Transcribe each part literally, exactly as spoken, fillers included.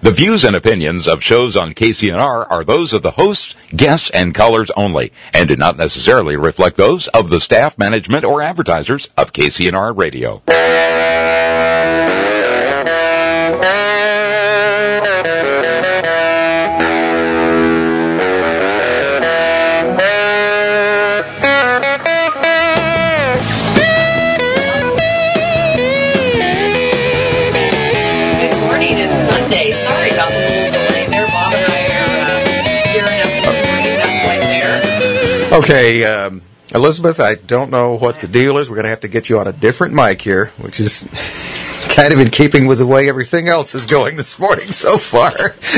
The views and opinions of shows on K C N R are those of the hosts, guests, and callers only, and do not necessarily reflect those of the staff, management, or advertisers of K C N R Radio. Okay, um, Elizabeth, I don't know what the deal is. We're going to have to get you on a different mic here, which is kind of in keeping with the way everything else is going this morning so far.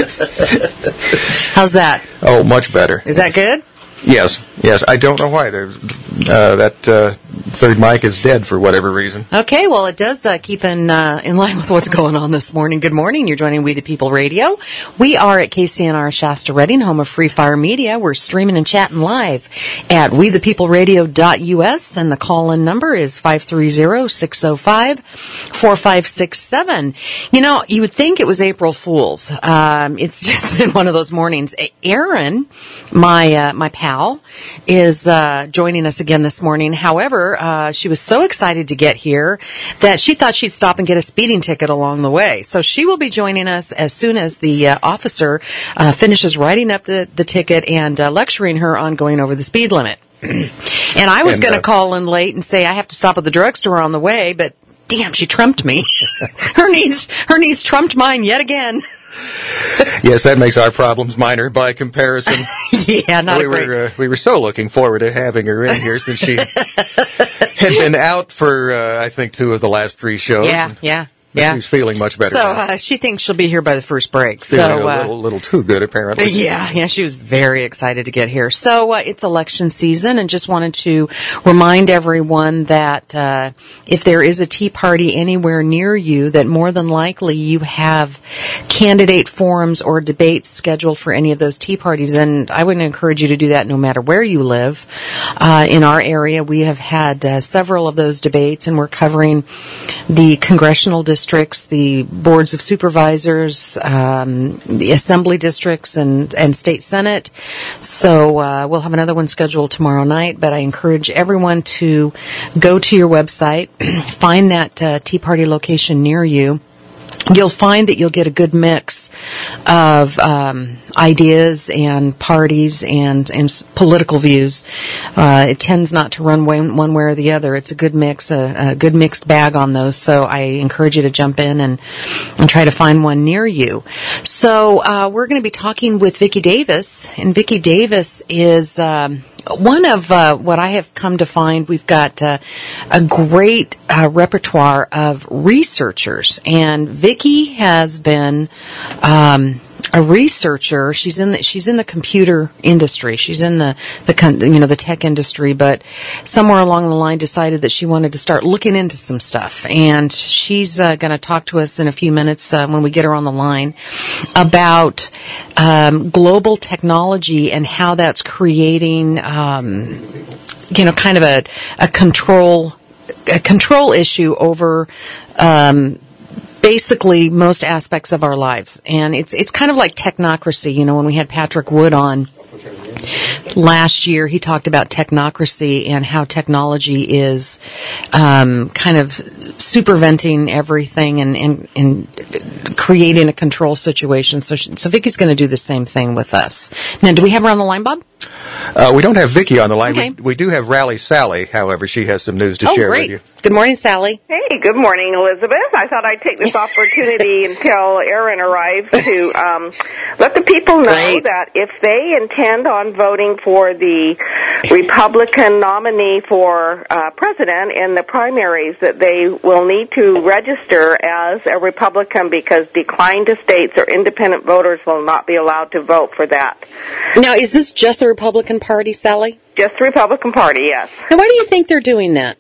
How's that? Oh, much better. Is that good? Yes, yes. I don't know why. There's, uh, that uh, third mic is dead for whatever reason. Okay, well, it does uh, keep in uh, in line with what's going on this morning. Good morning. You're joining We the People Radio. We are at K C N R Shasta Redding, home of Free Fire Media. We're streaming and chatting live at we the people radio dot U S, and the call-in number is five three zero, six zero five, four five six seven. You know, you would think it was April Fool's. Um, it's just been one of those mornings. Aaron, my uh, my pal, is uh, joining us again this morning. However, uh, she was so excited to get here that she thought she'd stop and get a speeding ticket along the way. So she will be joining us as soon as the uh, officer uh, finishes writing up the, the ticket and uh, lecturing her on going over the speed limit. And I was going to uh, call in late and say I have to stop at the drugstore on the way, but damn, she trumped me. her needs, her needs trumped mine yet again. Yes, that makes our problems minor by comparison. Yeah, not we a great... were uh, we were so looking forward to having her in here since she had been out for uh, I think two of the last three shows. Yeah, yeah. But yeah. she's feeling much better So now. uh, she thinks she'll be here by the first break. Feeling so a uh, little, little too good, apparently. Yeah, yeah, she was very excited to get here. So uh, it's election season, and just wanted to remind everyone that uh, if there is a Tea Party anywhere near you, that more than likely you have candidate forums or debates scheduled for any of those Tea Parties, and I would encourage you to do that no matter where you live. Uh, in our area, we have had uh, several of those debates, and we're covering the congressional districts, the boards of supervisors, um, the assembly districts, and, and state senate. So uh, we'll have another one scheduled tomorrow night, but I encourage everyone to go to your website, find that uh, Tea Party location near you. You'll find that you'll get a good mix of um, ideas and parties and, and political views. Uh, it tends not to run one, one way or the other. It's a good mix, a, a good mixed bag on those. So I encourage you to jump in and, and try to find one near you. So uh, we're going to be talking with Vicki Davis, and Vicki Davis is um, one of uh, what I have come to find. We've got uh, a great uh, repertoire of researchers, and Vicki has been um, a researcher. She's in the, she's in the computer industry. She's in the the you know the tech industry, but somewhere along the line decided that she wanted to start looking into some stuff. And she's uh, going to talk to us in a few minutes uh, when we get her on the line about um, global technology and how that's creating um, you know kind of a a control a control issue over Um, basically most aspects of our lives. And it's it's kind of like technocracy. You know, when we had Patrick Wood on last year, he talked about technocracy and how technology is um, kind of superventing everything and, and, and creating a control situation. So, she, so Vicki's going to do the same thing with us. Now, do we have her on the line, Bob? Uh, we don't have Vicki on the line. Okay. We, we do have Rally Sally, however. She has some news to oh, share great. with you. Good morning, Sally. Hey, good morning, Elizabeth. I thought I'd take this opportunity until Aaron arrives to um, let the people know Great. that if they intend on voting for the Republican nominee for uh, president in the primaries, that they will need to register as a Republican, because declined estates or independent voters will not be allowed to vote for that. Now, is this just the Republican Party, Sally? Just the Republican Party, yes. Now, why do you think they're doing that?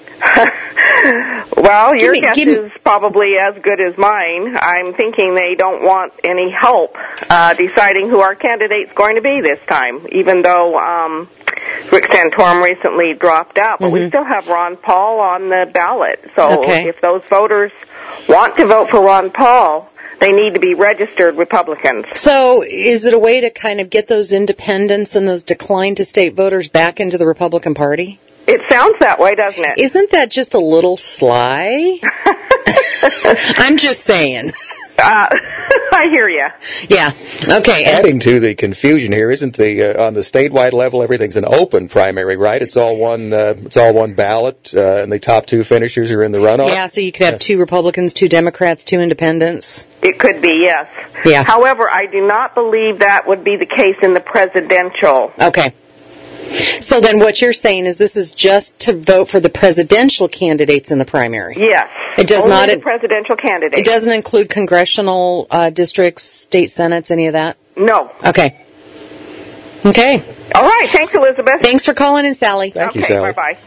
Well, your me, guess is probably as good as mine. I'm thinking they don't want any help uh, deciding who our candidate's going to be this time, even though um, Rick Santorum recently dropped out. But mm-hmm. we still have Ron Paul on the ballot. So okay. if those voters want to vote for Ron Paul, they need to be registered Republicans. So is it a way to kind of get those independents and those declined to state voters back into the Republican Party? It sounds that way, doesn't it? Isn't that just a little sly? I'm just saying. Uh, I hear you. Yeah. Okay. Adding to the confusion here, isn't the uh, on the statewide level everything's an open primary, right? It's all one. Uh, it's all one ballot, uh, and the top two finishers are in the runoff. Yeah. So you could have two Republicans, two Democrats, two Independents. It could be, yes. Yeah. However, I do not believe that would be the case in the presidential. Okay. So then what you're saying is this is just to vote for the presidential candidates in the primary? Yes. It does Only not the presidential candidates. It doesn't include congressional uh, districts, state senates, any of that? No. Okay. Okay. All right. Thanks, Elizabeth. Thanks for calling in, Sally. Thank okay, you, Sally. Bye-bye.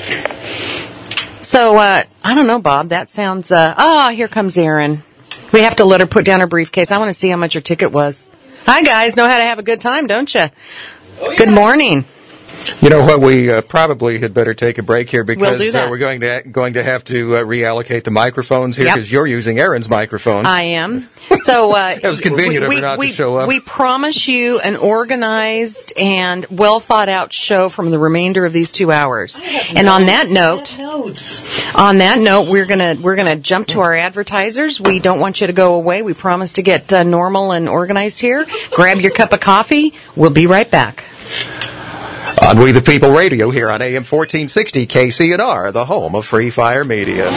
So, uh, I don't know, Bob. That sounds, uh, oh, here comes Erin. We have to let her put down her briefcase. I want to see how much her ticket was. Hi, guys. Know how to have a good time, don't you? Oh, yeah. Good morning. You know what? We uh, probably had better take a break here because we'll do that. Uh, we're going to going to have to uh, reallocate the microphones here because yep. you're using Erin's microphone. I am. So uh, that was convenient we, of her not we, to show up. We promise you an organized and well thought out show from the remainder of these two hours. And notes. on that note, on that note, we're gonna we're gonna jump to our advertisers. We don't want you to go away. We promise to get uh, normal and organized here. Grab your cup of coffee. We'll be right back. On We the People Radio here on A M fourteen sixty K C N R, the home of Free Fire Media.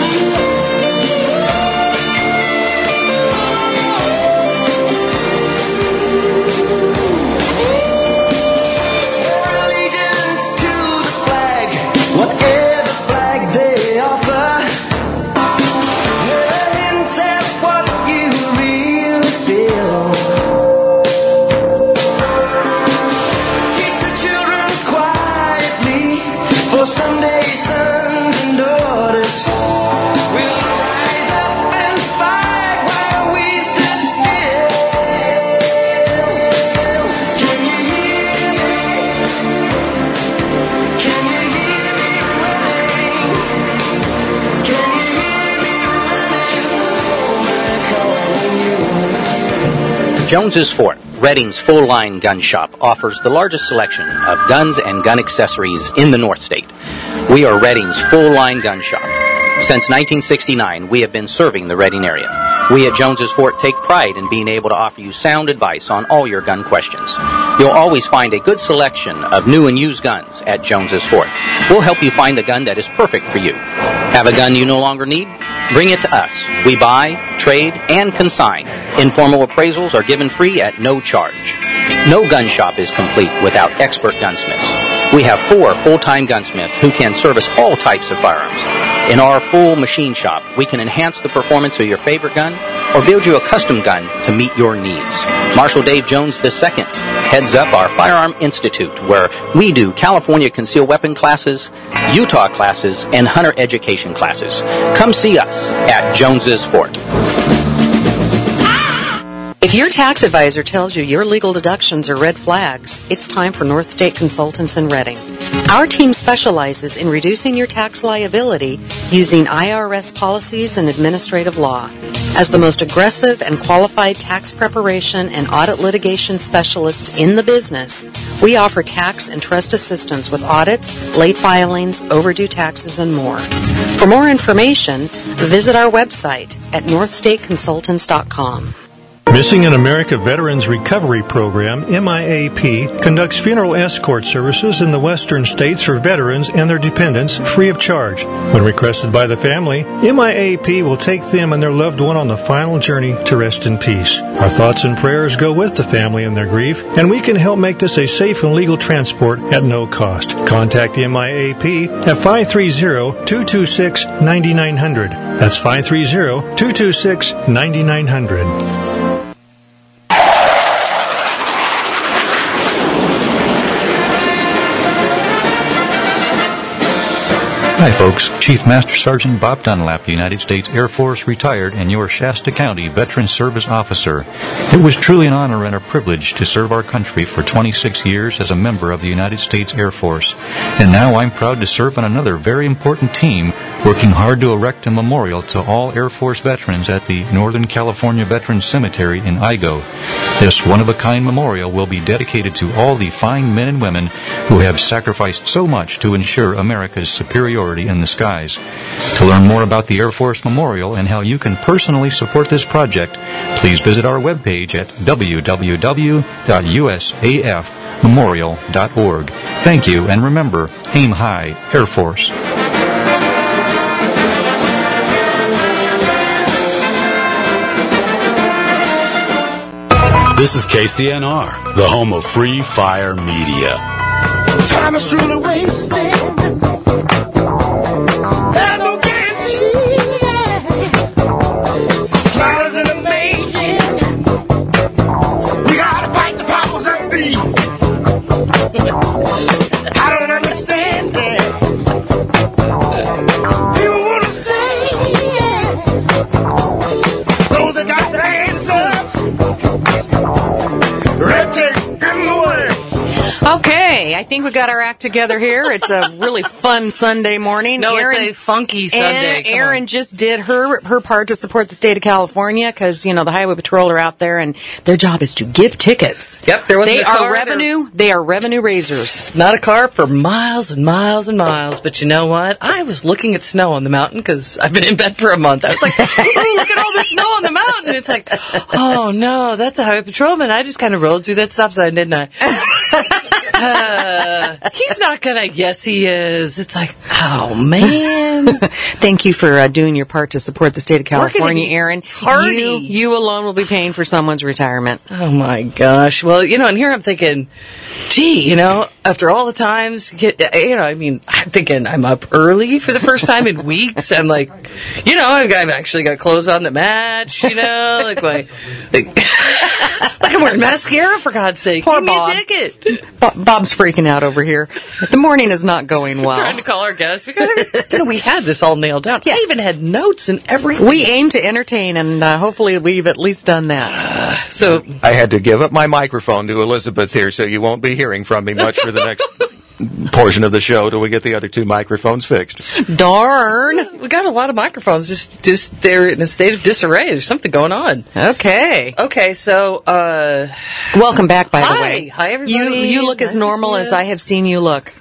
Jones's Fort, Redding's full-line gun shop, offers the largest selection of guns and gun accessories in the North State. We are Redding's full-line gun shop. Since nineteen sixty-nine, we have been serving the Redding area. We at Jones's Fort take pride in being able to offer you sound advice on all your gun questions. You'll always find a good selection of new and used guns at Jones's Fort. We'll help you find the gun that is perfect for you. Have a gun you no longer need? Bring it to us. We buy, trade, and consign. Informal appraisals are given free at no charge. No gun shop is complete without expert gunsmiths. We have four full-time gunsmiths who can service all types of firearms. In our full machine shop, we can enhance the performance of your favorite gun or build you a custom gun to meet your needs. Marshal Dave Jones the Second heads up our Firearm Institute, where we do California concealed weapon classes, Utah classes, and hunter education classes. Come see us at Jones's Fort. If your tax advisor tells you your legal deductions are red flags, it's time for North State Consultants in Redding. Our team specializes in reducing your tax liability using I R S policies and administrative law. As the most aggressive and qualified tax preparation and audit litigation specialists in the business, we offer tax and trust assistance with audits, late filings, overdue taxes, and more. For more information, visit our website at north state consultants dot com. Missing in America Veterans Recovery Program, M I A P, conducts funeral escort services in the western states for veterans and their dependents free of charge. When requested by the family, M I A P will take them and their loved one on the final journey to rest in peace. Our thoughts and prayers go with the family in their grief, and we can help make this a safe and legal transport at no cost. Contact M I A P at five three zero, two two six, nine nine zero zero. That's five three zero, two two six, nine nine zero zero. Hi folks, Chief Master Sergeant Bob Dunlap, United States Air Force, retired, and your Shasta County Veteran Service Officer. It was truly an honor and a privilege to serve our country for twenty-six years as a member of the United States Air Force. And now I'm proud to serve on another very important team, working hard to erect a memorial to all Air Force veterans at the Northern California Veterans Cemetery in Igo. This one-of-a-kind memorial will be dedicated to all the fine men and women who have sacrificed so much to ensure America's superiority in the skies. To learn more about the Air Force Memorial and how you can personally support this project, please visit our webpage at w w w dot u s a f memorial dot org. Thank you, and remember, aim high, Air Force. This is K C N R, the home of free fire media. Time is truly wasted. There's no guarantee. Smiles in the making. We gotta fight the powers that be. I don't understand it. People wanna say, those that got the answers. Red tape in the way. Okay, I think we got our act together here. It's a really fun Sunday morning. No, Aaron, it's a funky Sunday. And Aaron just did her her part to support the state of California because, you know, the Highway Patrol are out there and their job is to give tickets. Yep, there wasn't They a car are revenue. They are revenue raisers. Not a car for miles and miles and miles. But you know what? I was looking at snow on the mountain because I've been in bed for a month. I was like, oh, look at all the snow on the mountain. It's like, oh, no, that's a highway patrolman. I just kind of rolled through that stop sign, didn't I? Uh, he's not gonna. Yes, he is. It's like, oh man. Thank you for uh, doing your part to support the state of California, Aaron. Tardy. You, you alone will be paying for someone's retirement. Oh my gosh. Well, you know, and here I'm thinking, gee, you know, after all the times, you know, I mean, I'm thinking I'm up early for the first time in weeks. I'm like, you know, I've actually got clothes on that match. You know, like my, like, like I'm wearing mascara for God's sake. Poor Give Bob. me a ticket. Bob, Bob's freaking out over here. The morning is not going well. Trying to call our guests because you know we had this all nailed down. Yeah. I even had notes and everything. We aim to entertain, and uh, hopefully we've at least done that. So I had to give up my microphone to Elizabeth here, so you won't be hearing from me much for the next portion of the show till we get the other two microphones fixed. Darn. We got a lot of microphones just just they're in a state of disarray. There's something going on. Okay. Okay, so uh welcome back, by hi. the way. Hi everybody. You you look nice as normal as I have seen you look.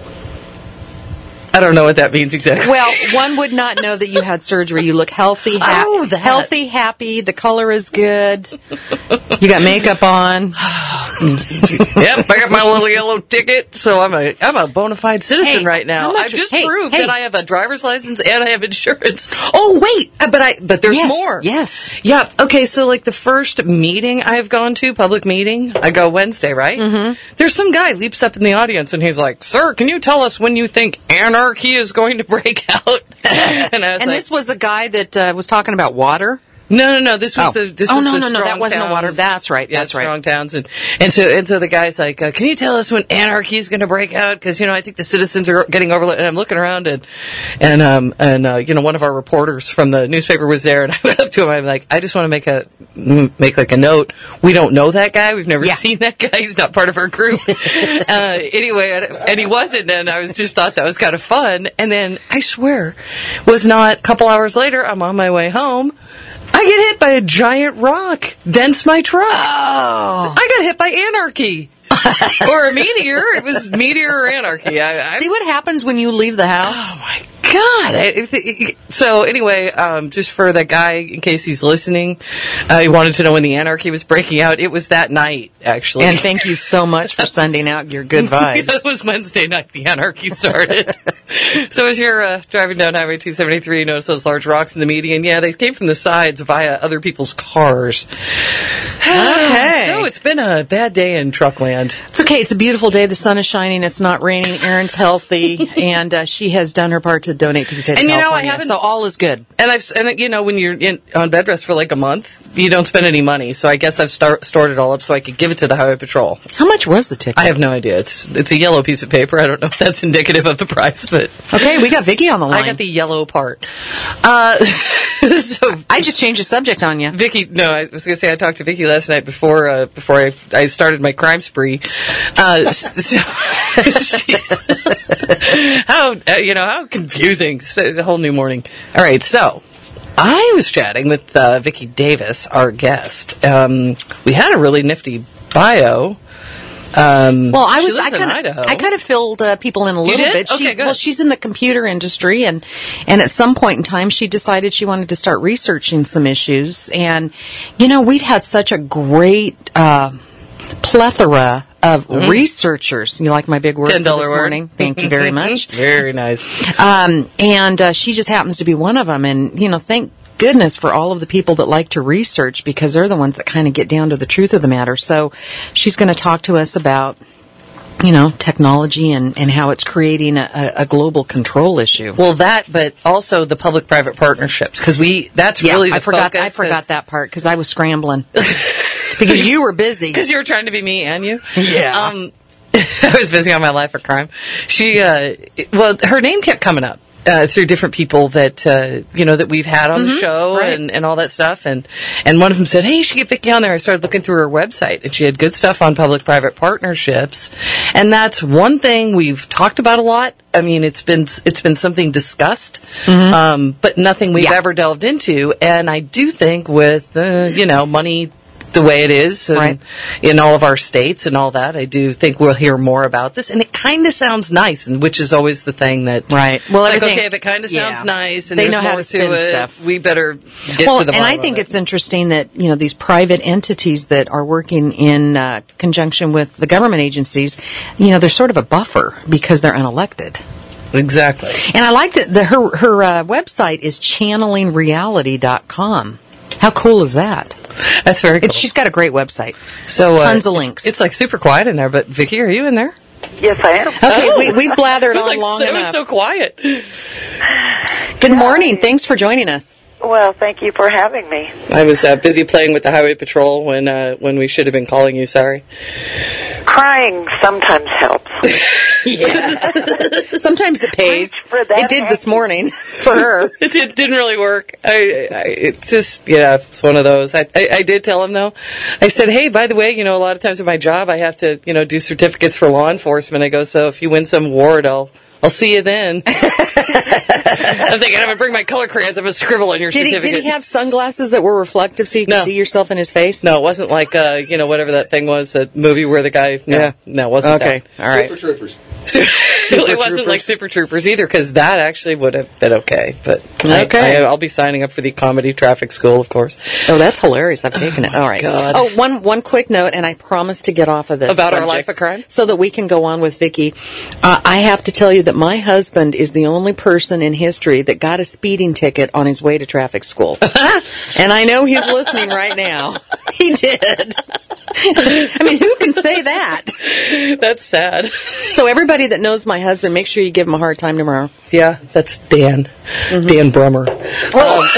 I don't know what that means exactly. Well, one would not know that you had surgery. You look healthy, ha- oh, that. healthy, happy. The color is good. You got makeup on. Yep, I got my little yellow ticket, so I'm a I'm a bona fide citizen Hey, right now. much- I've just hey, proved hey. that I have a driver's license and I have insurance. Oh wait, uh, but I but there's Yes, more. yes. Yeah. Okay. So like the first meeting I've gone to, public meeting, I go Wednesday, right? Mm-hmm. There's some guy leaps up in the audience and he's like, "Sir, can you tell us when you think anarchy is going to break out?" and I was And like, this was a guy that uh, was talking about water. No, no, no. This was Oh. the. This Oh, was no, the no, no, Strong that wasn't the water. Towns. That's right, Yeah, that's right. Strong Towns, and and so and so the guy's like, uh, "Can you tell us when anarchy is going to break out? Because you know, I think the citizens are getting overlooked." And I'm looking around, and and um and uh, you know, one of our reporters from the newspaper was there, and I went up to him. I'm like, "I just want to make a make like a note. We don't know that guy. We've never Yeah. seen that guy. He's not part of our group." uh, anyway, and he wasn't, and I was just thought that was kind of fun. And then I swear, was not a couple hours later. I'm on my way home. I get hit by a giant rock, dents my truck. Oh. I got hit by anarchy. Or a meteor. It was meteor or anarchy. I, I, See what happens when you leave the house? oh my God. I, if the, so anyway, um, just for that guy, in case he's listening, uh, he wanted to know when the anarchy was breaking out. It was that night, actually. And thank you so much for sending out your good vibes. It was Wednesday night the anarchy started. So as you're uh, driving down Highway two seventy-three, you notice those large rocks in the median. Yeah, they came from the sides via other people's cars. Okay. So it's been a bad day in Truckland. It's okay. It's a beautiful day. The sun is shining. It's not raining. Erin's healthy, and uh, she has done her part to donate to the state And of you know, I California. haven't- So all is good. And I've, and you know, when you're in, on bed rest for like a month, you don't spend any money. So I guess I've star- stored it all up so I could give it to the Highway Patrol. How much was the ticket? I have no idea. It's it's a yellow piece of paper. I don't know if that's indicative of the price, but Okay, we got Vicky on the line. I got the yellow part. Uh, so I just changed the subject on you. Vicky, no, I was going to say I talked to Vicky last night before uh, before I, I started my crime spree. Uh, so, she's- how uh, you know how confusing, so, the whole new morning. All right, so I was chatting with uh, Vicky Davis, our guest. Um, we had a really nifty bio. Um, Well, I she was. lives I in kind Idaho. of. I kind of filled uh, people in a little did? bit. She, Okay, good. Well, she's in the computer industry, and and at some point in time, she decided she wanted to start researching some issues. And you know, we've had such a great uh, plethora of researchers. You like my big word ten for dollar this word. morning? Thank you very much. Very nice. Um, and uh, she just happens to be one of them. And you know, thank goodness for all of the people that like to research, because they're the ones that kind of get down to the truth of the matter. So she's going to talk to us about, you know, technology and, and how it's creating a, a global control issue. Well, that, but also the public-private partnerships, because we, that's Yeah, really the I forgot. focus. I forgot that part because I was scrambling because you were busy. Because you were trying to be me and you. Yeah. Um, I was busy on my life of crime. She, uh, well, her name kept coming up. Uh, through different people that uh, you know that we've had on the show right. and, and all that stuff, and and one of them said, "Hey, you should get Vicky on there." I started looking through her website, and she had good stuff on public-private partnerships, and that's one thing we've talked about a lot. I mean, it's been it's been something discussed, um, but nothing we've Yeah. ever delved into. And I do think with uh, you know money the way it is and Right. in all of our states and all that, I do think we'll hear more about this. And it kind of sounds nice, and which is always the thing that... Right. Well, it's like, everything- okay, if it kind of sounds yeah. nice and They there's know how more to spin it, stuff. we better get well, to the and bottom I think of it. it's interesting that you know these private entities that are working in uh, conjunction with the government agencies, you know, they're sort of a buffer because they're unelected. Exactly. And I like that the, her her uh, website is channeling reality dot com. How cool is that? That's very cool. It's, she's got a great website. so, uh, tons of it's- links. It's, like super quiet in there, but Vicky, are you in there? Yes, I am. Okay, we, we've blathered It was on like long so, it enough. was so quiet. Good morning. Thanks for joining us. Well, thank you for having me. I was uh, busy playing with the Highway Patrol when uh, when we should have been calling you. Sorry. Crying sometimes helps. Yeah. Sometimes it pays. Thanks for that, It did this morning for her. It did, didn't really work. I, I, it's just, yeah, it's one of those. I, I, I did tell him, though. I said, hey, by the way, you know, a lot of times in my job, I have to, you know, do certificates for law enforcement. I go, so if you win some award, I'll I'll see you then. I'm thinking, I'm going to bring my color crayons. I'm going to scribble on your Did he, certificate. did he have sunglasses that were reflective so you could No. see yourself in his face? No, it wasn't like, uh, you know, whatever that thing was, that movie where the guy, no, Yeah. no, it wasn't Okay. that. All right. Super Troopers. it wasn't like Super Troopers either, because that actually would have been okay. But I- Okay. I, I'll be signing up for the comedy traffic school, of course. Oh, that's hilarious. I've taken it. All right. God. Oh, one one quick note, and I promise to get off of this. About our subject life of crime? So that we can go on with Vicky. Uh, I have to tell you that my husband is the only person in history that got a speeding ticket on his way to traffic school. And I know he's listening right now. He did. I mean, who can say that? That's sad. So everybody that knows my husband, make sure you give him a hard time tomorrow. Yeah, that's Dan. Mm-hmm. Dan Brummer. Well,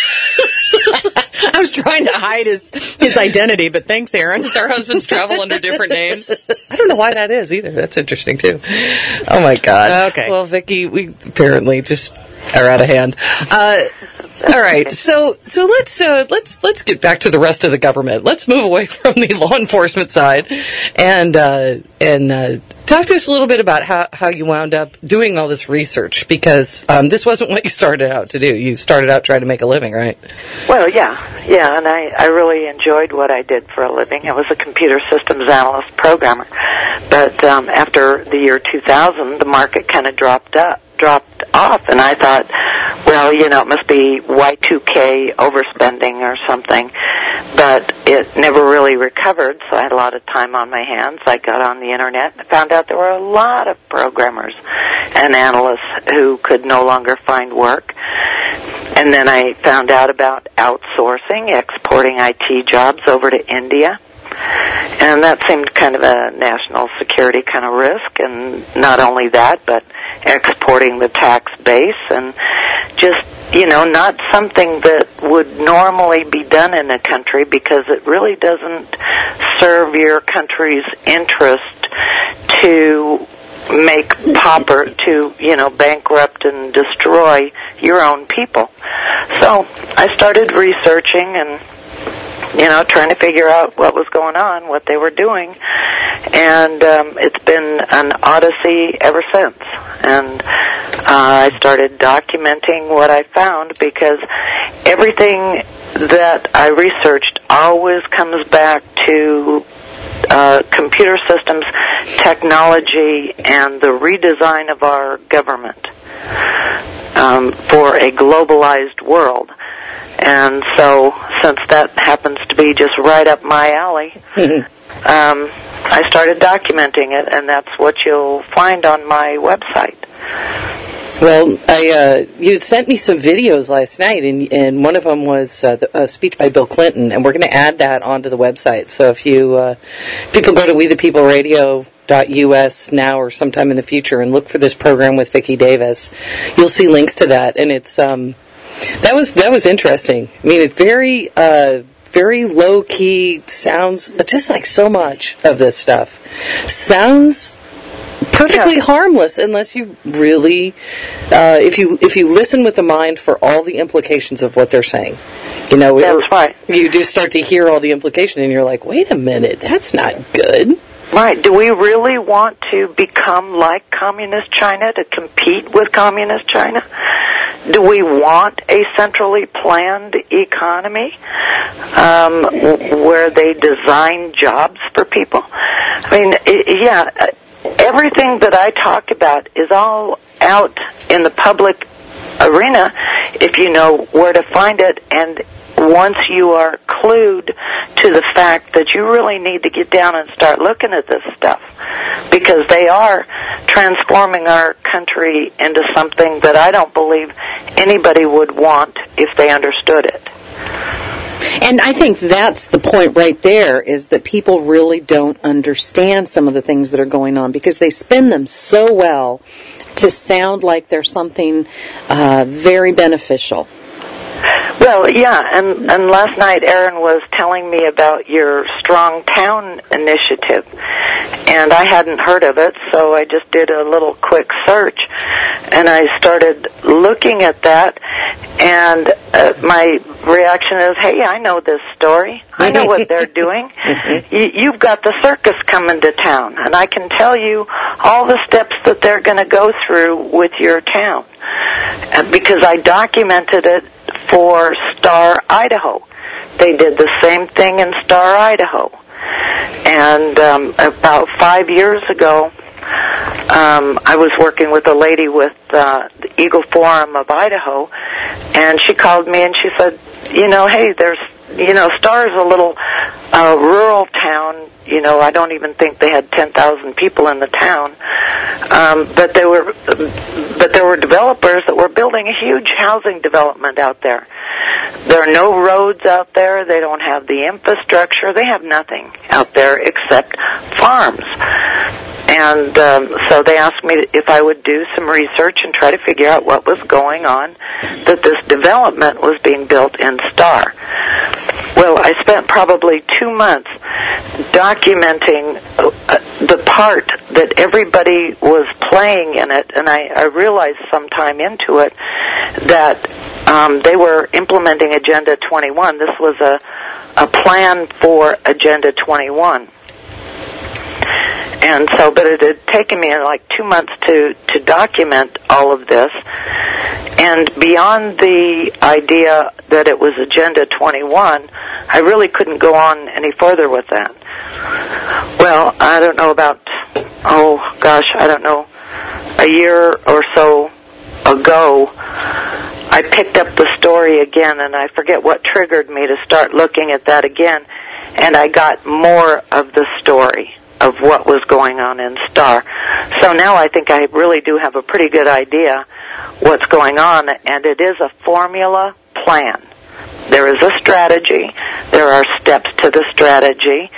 I was trying to hide his his identity, but thanks, Aaron. Our husbands travel under different names. I don't know why that is either. That's interesting too. Oh my God. Okay. Well, Vicky, we apparently just are out of hand. Uh, all right. So so let's uh, let's let's get back to the rest of the government. Let's move away from the law enforcement side and uh, and uh, talk to us a little bit about how, how you wound up doing all this research, because um, this wasn't what you started out to do. You started out trying to make a living, right? Well, yeah, yeah, and I, I really enjoyed what I did for a living. I was a computer systems analyst programmer. But um, after the year two thousand, the market kind of dropped up, dropped off, and I thought, well, you know, it must be Y two K overspending or something. But it never really recovered, so I had a lot of time on my hands. I got on the internet and found out there were a lot of programmers and analysts who could no longer find work. And then I found out about outsourcing, exporting I T jobs over to India. And that seemed kind of a national security kind of risk. And not only that, but exporting the tax base and just, you know, not something that would normally be done in a country because it really doesn't serve your country's interest to make pauper, to, you know, bankrupt and destroy your own people. So I started researching and, you know, trying to figure out what was going on, what they were doing, and um, it's been an odyssey ever since. And uh, I started documenting what I found because everything that I researched always comes back to uh, computer systems, technology, and the redesign of our government um, for a globalized world. And so, since that happens to be just right up my alley, um, I started documenting it, and that's what you'll find on my website. Well, I uh, you had sent me some videos last night, and, and one of them was uh, the, a speech by Bill Clinton, and we're going to add that onto the website. So if you uh, people go to we the people radio dot U S now or sometime in the future and look for this program with Vicki Davis, you'll see links to that, and it's um, that was that was interesting. I mean, it's very uh, very low key. Sounds just like so much of this stuff sounds perfectly yeah. harmless unless you really, uh, if you if you listen with the mind for all the implications of what they're saying. You know, that's right. You just start to hear all the implication, and you're like, wait a minute, that's not good. Right. Do we really want to become like Communist China, to compete with Communist China? Do we want a centrally planned economy um, where they design jobs for people? I mean, it, yeah, everything that I talk about is all out in the public arena if you know where to find it, and once you are clued to the fact that you really need to get down and start looking at this stuff, because they are transforming our country into something that I don't believe anybody would want if they understood it. And I think that's the point right there, is that people really don't understand some of the things that are going on because they spin them so well to sound like they're something uh, very beneficial. Well, yeah, and, and last night Aaron was telling me about your Strong Town initiative, and I hadn't heard of it, so I just did a little quick search, and I started looking at that, and uh, my reaction is, hey, I know this story. I know what they're doing. you, you've got the circus coming to town, and I can tell you all the steps that they're going to go through with your town, uh, because I documented it for Star, Idaho. They did the same thing in Star, Idaho. And um, about five years ago, um, I was working with a lady with uh, the Eagle Forum of Idaho, and she called me and she said, you know, hey, there's, you know, Star's a little uh, rural town. You know, I don't even think they had ten thousand people in the town, um, but they were, but there were developers that were building a huge housing development out there. There are no roads out there. They don't have the infrastructure. They have nothing out there except farms. And um, so they asked me if I would do some research and try to figure out what was going on, that this development was being built in Star. Well, I spent probably two months documenting uh, the part that everybody was playing in it, and I, I realized sometime into it that um, they were implementing Agenda twenty-one. This was a, a plan for Agenda twenty-one. And so, but it had taken me like two months to, to document all of this. And beyond the idea that it was Agenda twenty-one, I really couldn't go on any further with that. Well, I don't know about, oh gosh, I don't know, a year or so ago, I picked up the story again, and I forget what triggered me to start looking at that again, and I got more of the story. of what was going on in Star. So now I think I really do have a pretty good idea what's going on, and it is a formula plan. There is a strategy. There are steps to the strategy.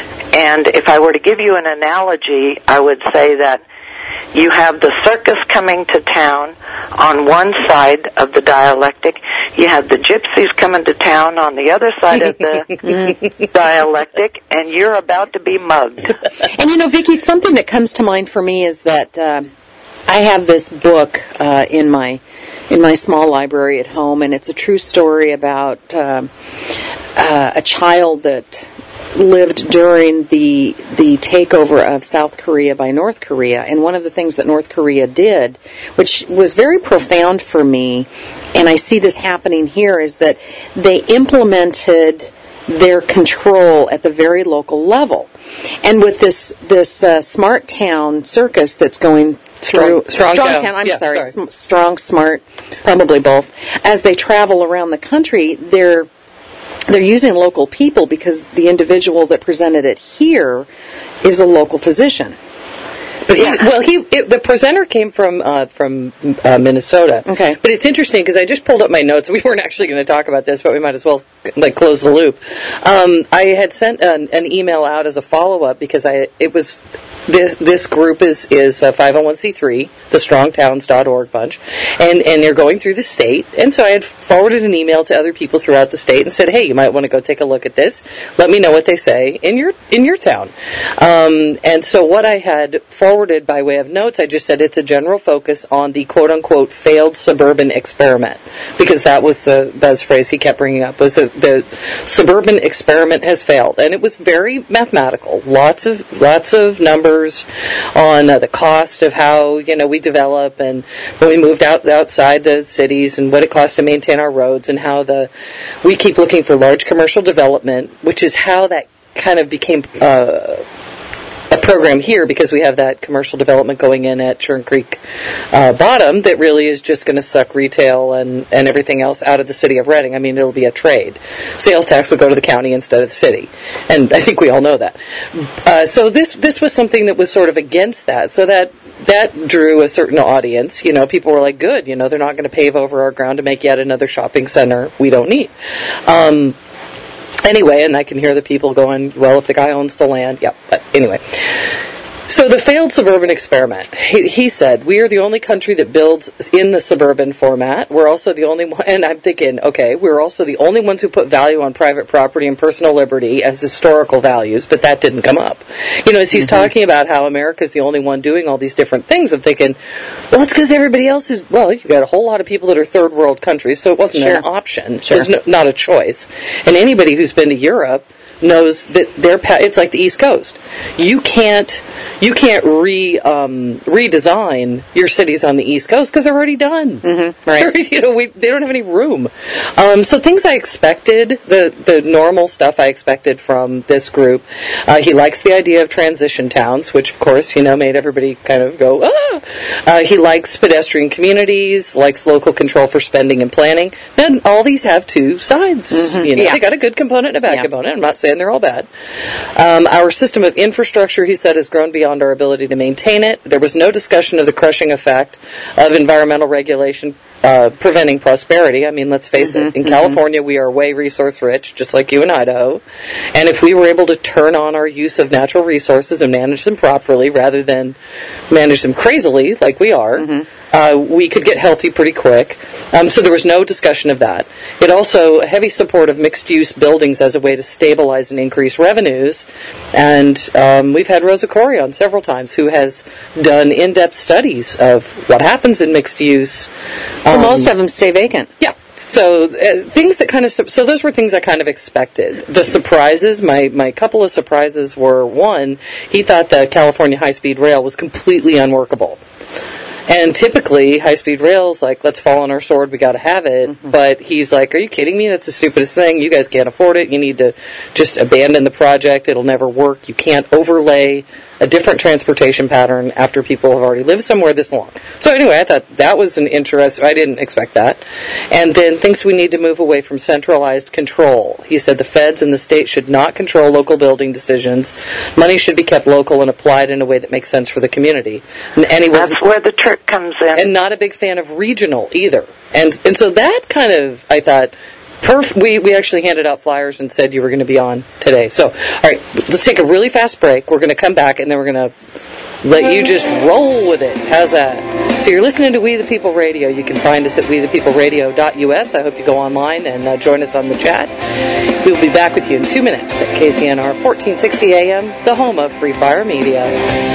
And if I were to give you an analogy, I would say that you have the circus coming to town on one side of the dialectic. You have the gypsies coming to town on the other side of the dialectic, and you're about to be mugged. And you know, Vicki, something that comes to mind for me is that uh, I have this book uh, in my in my small library at home, and it's a true story about uh, uh, a child that lived during the the takeover of South Korea by North Korea. And one of the things that North Korea did, which was very profound for me, and I see this happening here, is that they implemented their control at the very local level. And with this this uh, smart town circus that's going through Strong, strong, strong town. town, I'm yeah, sorry, sorry. Sm- strong, smart, probably both. As they travel around the country, they're they're using local people because the individual that presented it here is a local physician. But yeah. Well, he it, the presenter came from uh, from uh, Minnesota. Okay, but it's interesting because I just pulled up my notes. We weren't actually going to talk about this, but we might as well like close the loop. Um, I had sent an, an email out as a follow up because I it was this this group is is a five oh one c three, the strong towns dot org bunch, and and they're going through the state. And so I had forwarded an email to other people throughout the state and said, hey, you might want to go take a look at this. Let me know what they say in your in your town. Um, and so what I had forwarded by way of notes, I just said it's a general focus on the quote-unquote failed suburban experiment, because that was the buzz phrase he kept bringing up, was that the suburban experiment has failed. And it was very mathematical, lots of lots of numbers on uh, the cost of how, you know, we develop and when we moved out outside the cities and what it costs to maintain our roads, and how the we keep looking for large commercial development, which is how that kind of became uh, a program here, because we have that commercial development going in at Churn Creek uh, Bottom that really is just going to suck retail and, and everything else out of the city of Reading. I mean, it'll be a trade. Sales tax will go to the county instead of the city. And I think we all know that. Uh, so this this was something that was sort of against that. So that that drew a certain audience. You know, people were like, good, you know, they're not going to pave over our ground to make yet another shopping center we don't need. Um Anyway, and I can hear the people going, well, if the guy owns the land, yeah, but anyway. So the failed suburban experiment, he, he said, we are the only country that builds in the suburban format. We're also the only one, and I'm thinking, okay, we're also the only ones who put value on private property and personal liberty as historical values, but that didn't come up. You know, as he's mm-hmm. talking about how America's the only one doing all these different things, I'm thinking, well, it's because everybody else is, well, you've got a whole lot of people that are third world countries, so it wasn't sure. an option. Sure. It was no, not a choice. And anybody who's been to Europe knows that they're it's like the East Coast. You can't you can't re um, redesign your cities on the East Coast because they're already done. Mm-hmm. Right? You know, we, they don't have any room. Um, so things I expected, the the normal stuff I expected from this group. Uh, he likes the idea of transition towns, which of course you know made everybody kind of go ah. Uh, he likes pedestrian communities, likes local control for spending and planning. And all these have two sides. Mm-hmm. You know, yeah. they got a good component and a bad yeah. component. I'm not saying they're all bad. Um, our system of infrastructure, he said, has grown beyond our ability to maintain it. There was no discussion of the crushing effect of environmental regulation uh, preventing prosperity. I mean, let's face mm-hmm, it. In mm-hmm. California, we are way resource rich, just like you in Idaho. And if we were able to turn on our use of natural resources and manage them properly rather than manage them crazily like we are, mm-hmm. Uh, we could get healthy pretty quick. Um, so there was no discussion of that. It also, a heavy support of mixed-use buildings as a way to stabilize and increase revenues. And um, we've had Rosa Corey on several times, who has done in-depth studies of what happens in mixed use. Um, well, most of them stay vacant. Yeah. So uh, things that kind of, so those were things I kind of expected. The surprises, my, my couple of surprises were, one, he thought the California high-speed rail was completely unworkable. And typically, high-speed rail's like, let's fall on our sword, we got to have it. Mm-hmm. But he's like, are you kidding me? That's the stupidest thing. You guys can't afford it. You need to just abandon the project. It'll never work. You can't overlay a different transportation pattern after people have already lived somewhere this long. So anyway, I thought that was an interest. I didn't expect that. And then thinks we need to move away from centralized control. He said the feds and the state should not control local building decisions. Money should be kept local and applied in a way that makes sense for the community. And, and he was, That's where the trick comes in. And not a big fan of regional either. And and so that kind of, I thought, Perf- we, we actually handed out flyers and said you were going to be on today. So, all right, let's take a really fast break. We're going to come back, and then we're going to let you just roll with it. How's that? So you're listening to We the People Radio. You can find us at we the people radio dot u s. I hope you go online and uh, join us on the chat. We'll be back with you in two minutes at K C N R fourteen sixty A M, the home of Free Fire Media.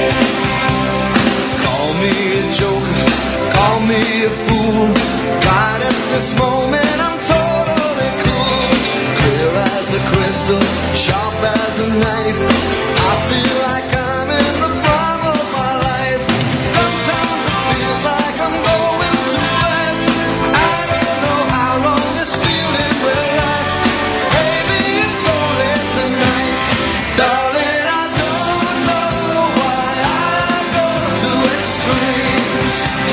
Call me a joker, call me a fool. Right at this moment, I'm totally cool. Clear as a crystal, sharp as a knife. I feel like I'm in the prime of my life. Sometimes it feels like I'm going too fast. I don't know how long this feeling will last. Maybe it's only tonight. Darling, I don't know why I go to extremes.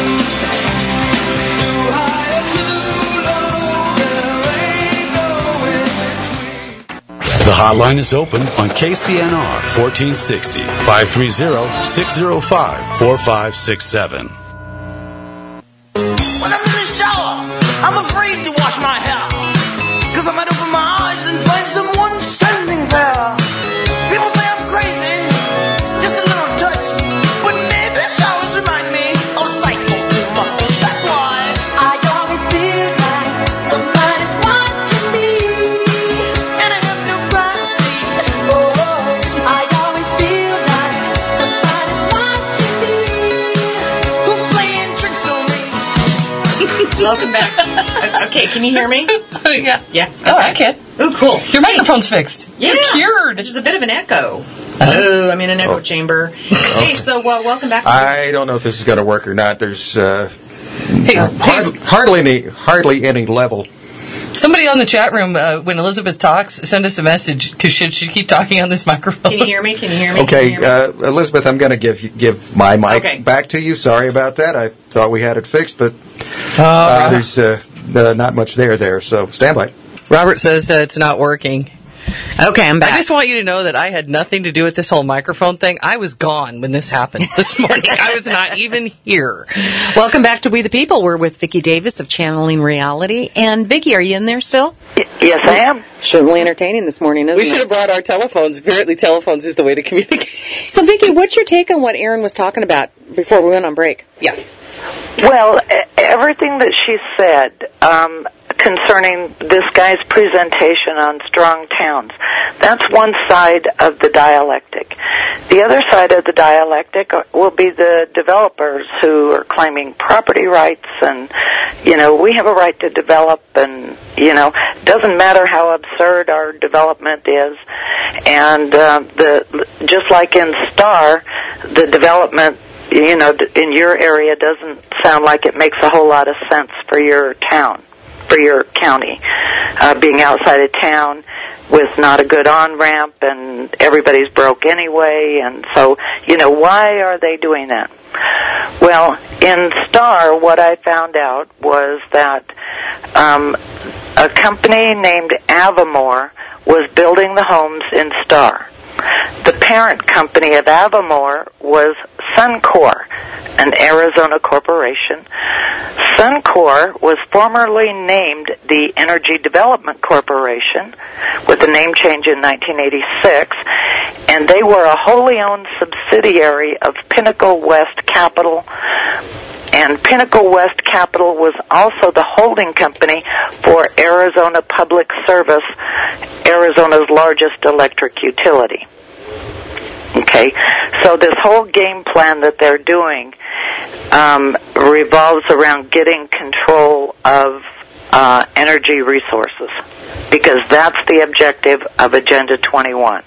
Too high or too low, there ain't no in between. The hotline is open on K C N R fourteen sixty, five three zero, six zero five, four five six seven. When I'm in the shower, I'm afraid to wash my hair. Cause I might open my eyes and find someone standing there. People say I'm crazy, just a little touched. But maybe showers remind me of cycle too much. That's why I always feel like somebody's watching me. And I have no privacy. Oh, I always feel like somebody's watching me. Who's playing tricks on me? Welcome back. Okay, can you hear me? yeah. Yeah. Oh, I can. Oh, cool. Your microphone's fixed. Yeah. You're cured. There's a bit of an echo. Oh, I'm in an echo chamber. Hey, so well, welcome back. I don't know if this is going to work or not. There's uh, Hey, hard, please, hardly any hardly any level. somebody on the chat room, uh, when Elizabeth talks, send us a message, because should she keep talking on this microphone? Can you hear me? Can you hear me? Can Okay, you hear me? uh, Elizabeth, I'm going to give give my mic Okay. back to you. Sorry about that. I thought we had it fixed, but uh, there's uh, uh, not much there there. So stand by. Robert says uh, it's not working. Okay, I'm back. I just want you to know that I had nothing to do with this whole microphone thing. I was gone when this happened this morning. I was not even here. Welcome back to We the People. We're with Vicki Davis of Channeling Reality. And Vicki, are you in there still? Yes, I am. Certainly entertaining this morning, isn't We should it? have brought our telephones. Apparently telephones is the way to communicate. So, Vicki, what's your take on what Erin was talking about before we went on break? Yeah. Well, e- everything that she said um, concerning this guy's presentation on strong towns, that's one side of the dialectic. The other side of the dialectic will be the developers who are claiming property rights and, you know, we have a right to develop and, you know, doesn't matter how absurd our development is. And uh, the just like in Star, the development, you know, in your area doesn't sound like it makes a whole lot of sense for your town, for your county, uh, being outside of town with not a good on-ramp and everybody's broke anyway. And so, you know, why are they doing that? Well, in Star, what I found out was that um, a company named Avamore was building the homes in Star. The parent company of Avamore was Suncor, an Arizona corporation. Suncor was formerly named the Energy Development Corporation with a name change in nineteen eighty-six, and they were a wholly owned subsidiary of Pinnacle West Capital. And Pinnacle West Capital was also the holding company for Arizona Public Service, Arizona's largest electric utility. Okay, so this whole game plan that they're doing um, revolves around getting control of uh, energy resources, because that's the objective of Agenda twenty-one.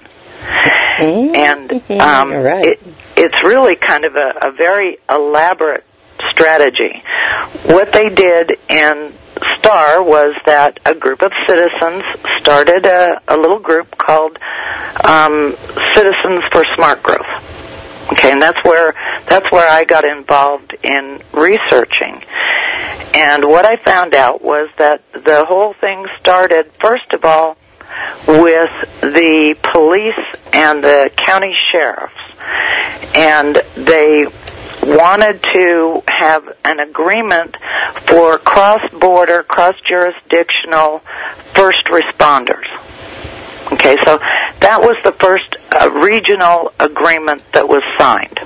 And um, All right. it, it's really kind of a, a very elaborate strategy. What they did in STAR was that a group of citizens started a, a little group called um, Citizens for Smart Growth. Okay, and that's where that's where I got involved in researching. And what I found out was that the whole thing started, first of all, with the police and the county sheriffs. And they wanted to have an agreement for cross-border, cross-jurisdictional first responders. Okay, so that was the first uh, regional agreement that was signed.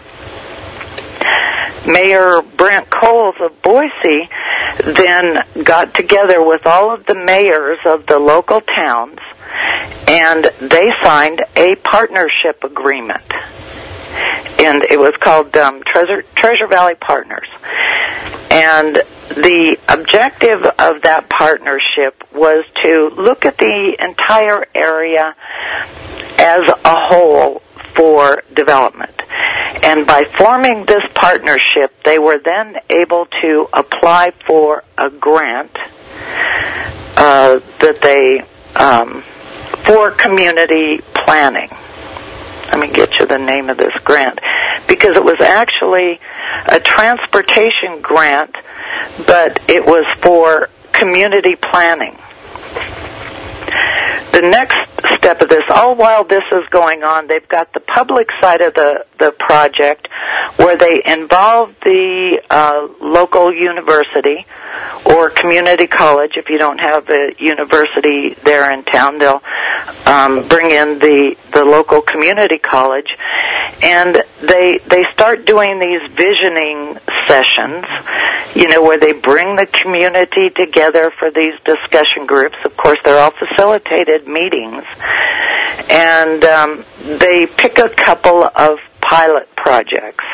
Mayor Brent Coles of Boise then got together with all of the mayors of the local towns, and they signed a partnership agreement. And it was called um, Treasure, Treasure Valley Partners. And the objective of that partnership was to look at the entire area as a whole for development. And by forming this partnership, they were then able to apply for a grant uh, that they, um, for community planning. Let me get you the name of this grant, because it was actually a transportation grant, but it was for community planning. The next step of this, all while this is going on, they've got the public side of the, the project where they involve the uh, local university or community college. If you don't have a university there in town, they'll um, bring in the, the local community college. And they they start doing these visioning sessions, you know, where they bring the community together for these discussion groups. Of course, they're all facilitated meetings. And um, they pick a couple of pilot projects.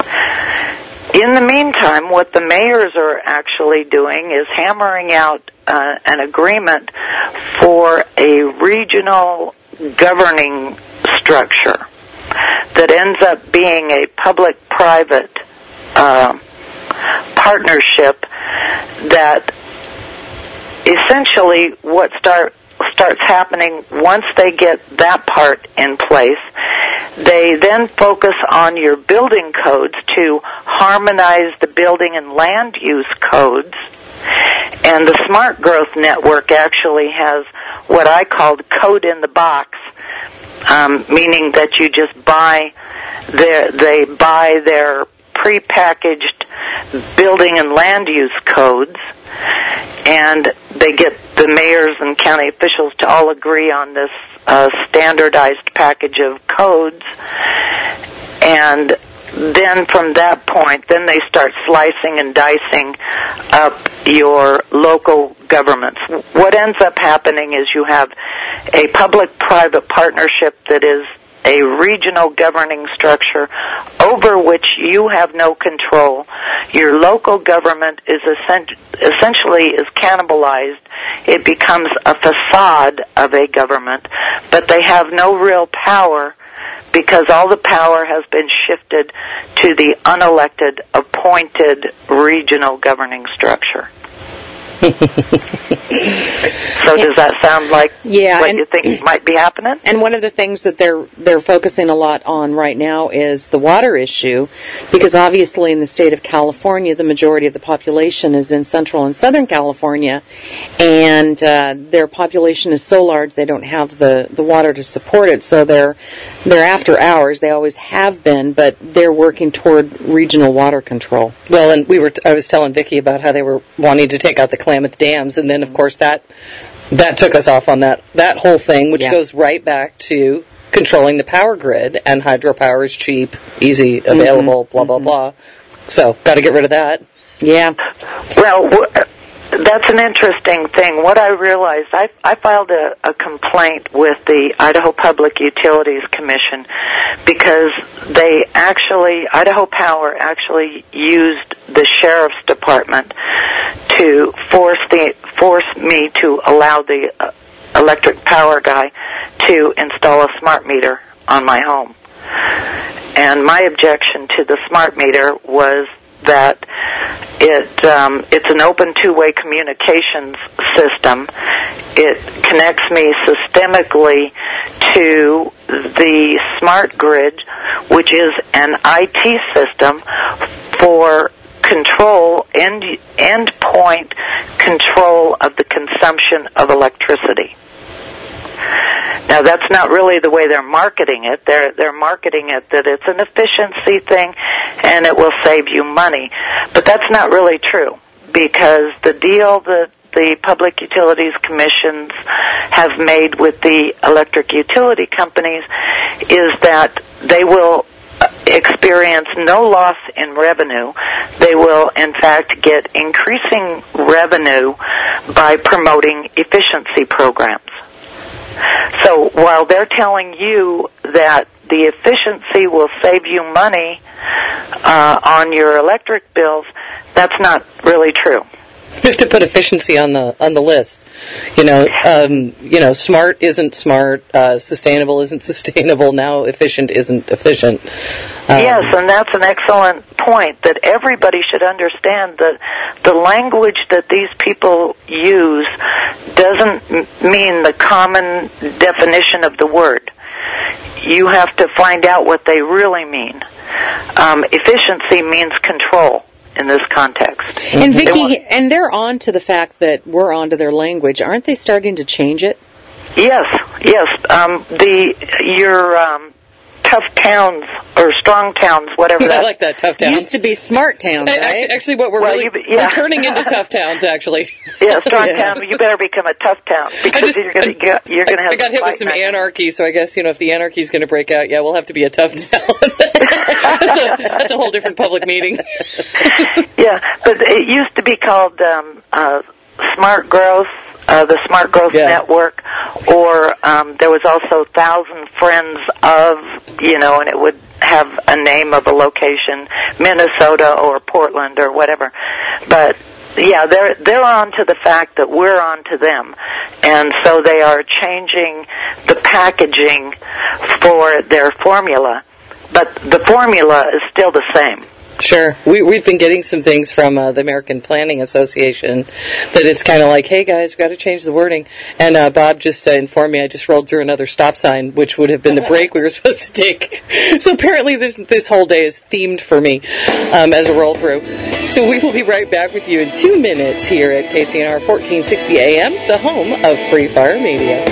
In the meantime, what the mayors are actually doing is hammering out uh, an agreement for a regional governing structure that ends up being a public-private uh, partnership that essentially what start, starts happening once they get that part in place, they then focus on your building codes to harmonize the building and land use codes. And the Smart Growth Network actually has what I called code in the box, um, meaning that you just buy their, they buy their prepackaged building and land use codes, and they get the mayors and county officials to all agree on this uh, standardized package of codes, and then from that point, then they start slicing and dicing up your local governments. What ends up happening is you have a public-private partnership that is a regional governing structure over which you have no control. Your local government is essentially is cannibalized. It becomes a facade of a government, but they have no real power because all the power has been shifted to the unelected, appointed regional governing structure. So does that sound like yeah, what and, you think might be happening? And one of the things that they're they're focusing a lot on right now is the water issue, because obviously in the state of California, the majority of the population is in Central and Southern California, and uh, their population is so large they don't have the, the water to support it. So they're they're after hours. They always have been, but they're working toward regional water control. Well, and we were t- I was telling Vicki about how they were wanting to take out the Klamath dams, and then of course that that took us off on that that whole thing, which yeah. goes right back to controlling the power grid, and hydropower is cheap, easy, available, mm-hmm. blah blah mm-hmm. blah. So got to get rid of that. Yeah. Well, w- that's an interesting thing. What I realized, I, I filed a, a complaint with the Idaho Public Utilities Commission because they actually, Idaho Power actually used the sheriff's department to force the force me to allow the uh, electric power guy to install a smart meter on my home. And my objection to the smart meter was that It um, it's an open two-way communications system. It connects me systemically to the smart grid, which is an I T system for control, end endpoint control of the consumption of electricity. Now, that's not really the way they're marketing it. They're they're marketing it that it's an efficiency thing and it will save you money. But that's not really true, because the deal that the Public Utilities Commissions have made with the electric utility companies is that they will experience no loss in revenue. They will, in fact, get increasing revenue by promoting efficiency programs. So while they're telling you that the efficiency will save you money uh, on your electric bills, that's not really true. We have to put efficiency on the on the list. You know, um, you know, smart isn't smart. Uh, sustainable isn't sustainable. Now, efficient isn't efficient. Um, yes, and that's an excellent point. That everybody should understand that the language that these people use doesn't m- mean the common definition of the word. You have to find out what they really mean. Um, efficiency means control in this context. And Vicki, they want, and they're on to the fact that we're on to their language. Aren't they starting to change it? Yes, yes. Um, the your um, tough towns or strong towns, whatever. I that like that, tough towns. Used to be smart towns, right? Actually, actually what we're Well, really you- yeah. we're turning into tough towns. Actually, Yeah, strong town. You better become a tough town because just- you're going to you're going to have. I got hit with fight some back. anarchy, so I guess, you know, if the anarchy is going to break out, yeah, we'll have to be a tough town. that's, a, that's a whole different public meeting. Yeah, but it used to be called um, uh, Smart Growth, uh, the Smart Growth Yeah. Network, or um, there was also Thousand Friends of, you know, and it would have a name of a location, Minnesota or Portland or whatever. But yeah, they're they're on to the fact that we're on to them, and so they are changing the packaging for their formula, but the formula is still the same. Sure. We, we've been getting some things from uh, the American Planning Association that it's kind of like, hey, guys, we've got to change the wording. And uh, Bob just uh, informed me I just rolled through another stop sign, which would have been the break we were supposed to take. So apparently this, this whole day is themed for me um, as a roll through. So we will be right back with you in two minutes here at K C N R fourteen sixty A M, the home of Free Fire Media.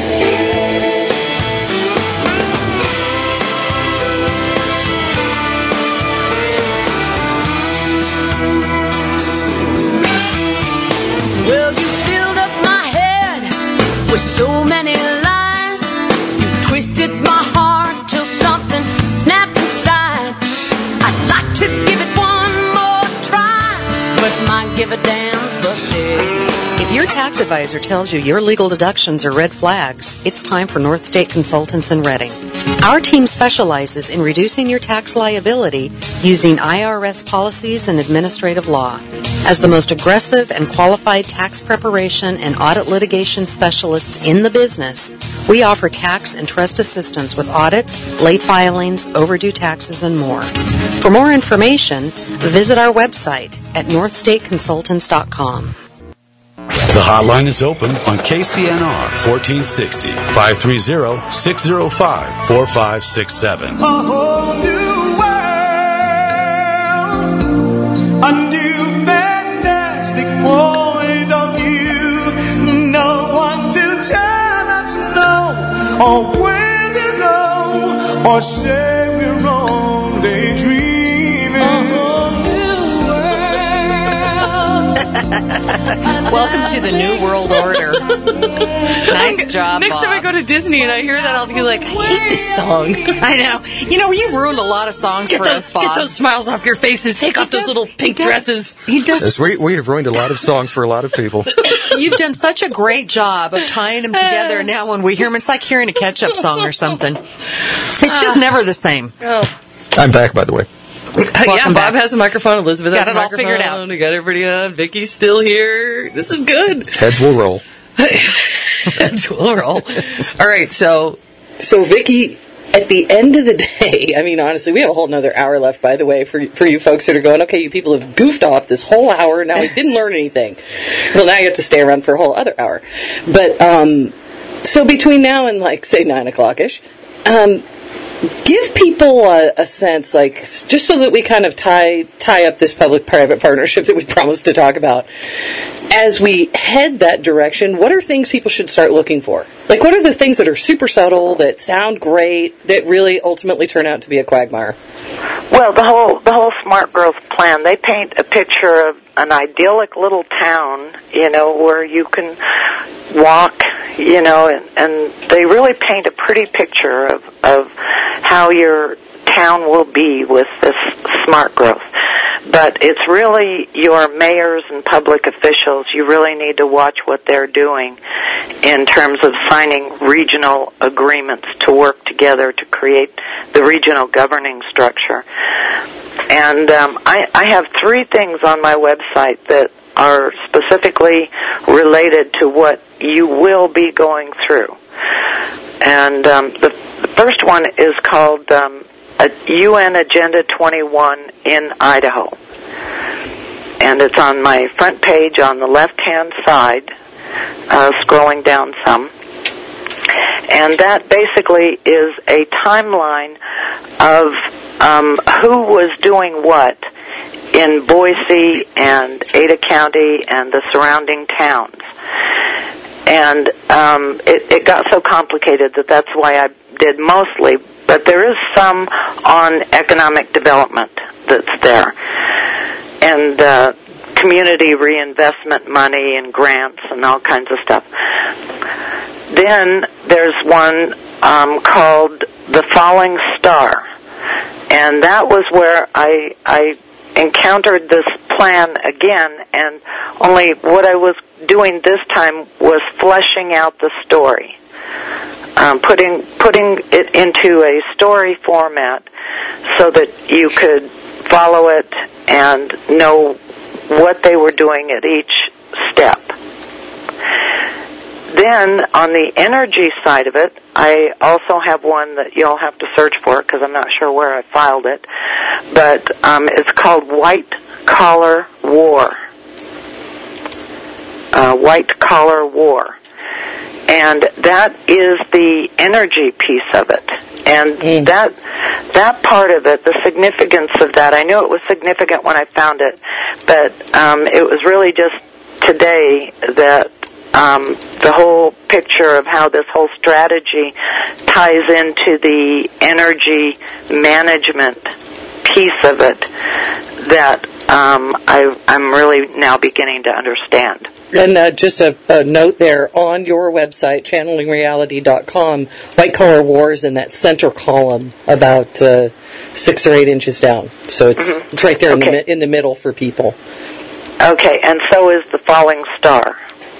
Well, you filled up my head with so many lies. You twisted my heart till something snapped inside. I'd like to give it one more try, but my give a damn's busted. If your tax advisor tells you your legal deductions are red flags, it's time for North State Consultants in Reading. Our team specializes in reducing your tax liability using I R S policies and administrative law. As the most aggressive and qualified tax preparation and audit litigation specialists in the business, we offer tax and trust assistance with audits, late filings, overdue taxes, and more. For more information, visit our website at north state consultants dot com. The hotline is open on K C N R fourteen sixty, five three zero, six zero five, four five six seven. A whole new world, a new fantastic point of view. No one to tell us no, or where to go, or say we're only dreaming. A whole new world. Welcome to the New World Order. Nice job, Next Bob. time I go to Disney and I hear that, I'll be like, I hate this song. I know. You know, you've ruined a lot of songs Get for those, us, Bob. get those smiles off your faces. Take off those little pink does- dresses. He does. Yes, we, we have ruined a lot of songs for a lot of people. You've done such a great job of tying them together. And now when we hear them, it's like hearing a catch-up song or something. It's just never the same. Oh. I'm back, by the way. Uh, yeah, Welcome Bob back. has a microphone. Elizabeth Got has a it all microphone. figured out. We got everybody on. Vicky's still here. This is good. Heads will roll. That's will roll. All right, so so Vicky at the end of the day, I mean, honestly, we have a whole nother hour left, by the way, for for you folks that are going, okay, you people have goofed off this whole hour, now we didn't learn anything. Well, now you have to stay around for a whole other hour. But, um, so between now and, like, say, nine o'clock-ish, um, give people a, a sense, like, just so that we kind of tie tie up this public-private partnership that we promised to talk about. As we head that direction, what are things people should start looking for? Like, what are the things that are super subtle, that sound great, that really ultimately turn out to be a quagmire? Well, the whole the whole Smart Growth Plan, they paint a picture of an idyllic little town, you know, where you can walk, you know, and, and they really paint a pretty picture of, of how your town will be with this smart growth. But it's really your mayors and public officials. You really need to watch what they're doing in terms of signing regional agreements to work together to create the regional governing structure. And um, I, I have three things on my website that are specifically related to what you will be going through. And um, the, the first one is called um, a U N Agenda twenty-one in Idaho. And it's on my front page on the left-hand side, uh, scrolling down some. And that basically is a timeline of um, who was doing what in Boise and Ada County and the surrounding towns. And um, it, it got so complicated that that's why I did mostly, but there is some on economic development that's there. And uh, community reinvestment money and grants and all kinds of stuff. Then there's one um, called The Falling Star. And that was where I, I encountered this plan again, and only what I was doing this time was fleshing out the story. Um, putting putting it into a story format so that you could follow it and know what they were doing at each step. Then, on the energy side of it, I also have one that you'll have to search for because I'm not sure where I filed it, but um, it's called White Collar War. Uh, White Collar War. And that is the energy piece of it. And mm. that that part of it, the significance of that, I knew it was significant when I found it, but um, it was really just today that um, the whole picture of how this whole strategy ties into the energy management piece of it that um, I, I'm really now beginning to understand. And uh, just a, a note there, on your website, channeling reality dot com, White Collar War is in that center column about uh, six or eight inches down. So it's mm-hmm. it's right there okay. in, the, in the middle for people. Okay, and so is The Falling Star.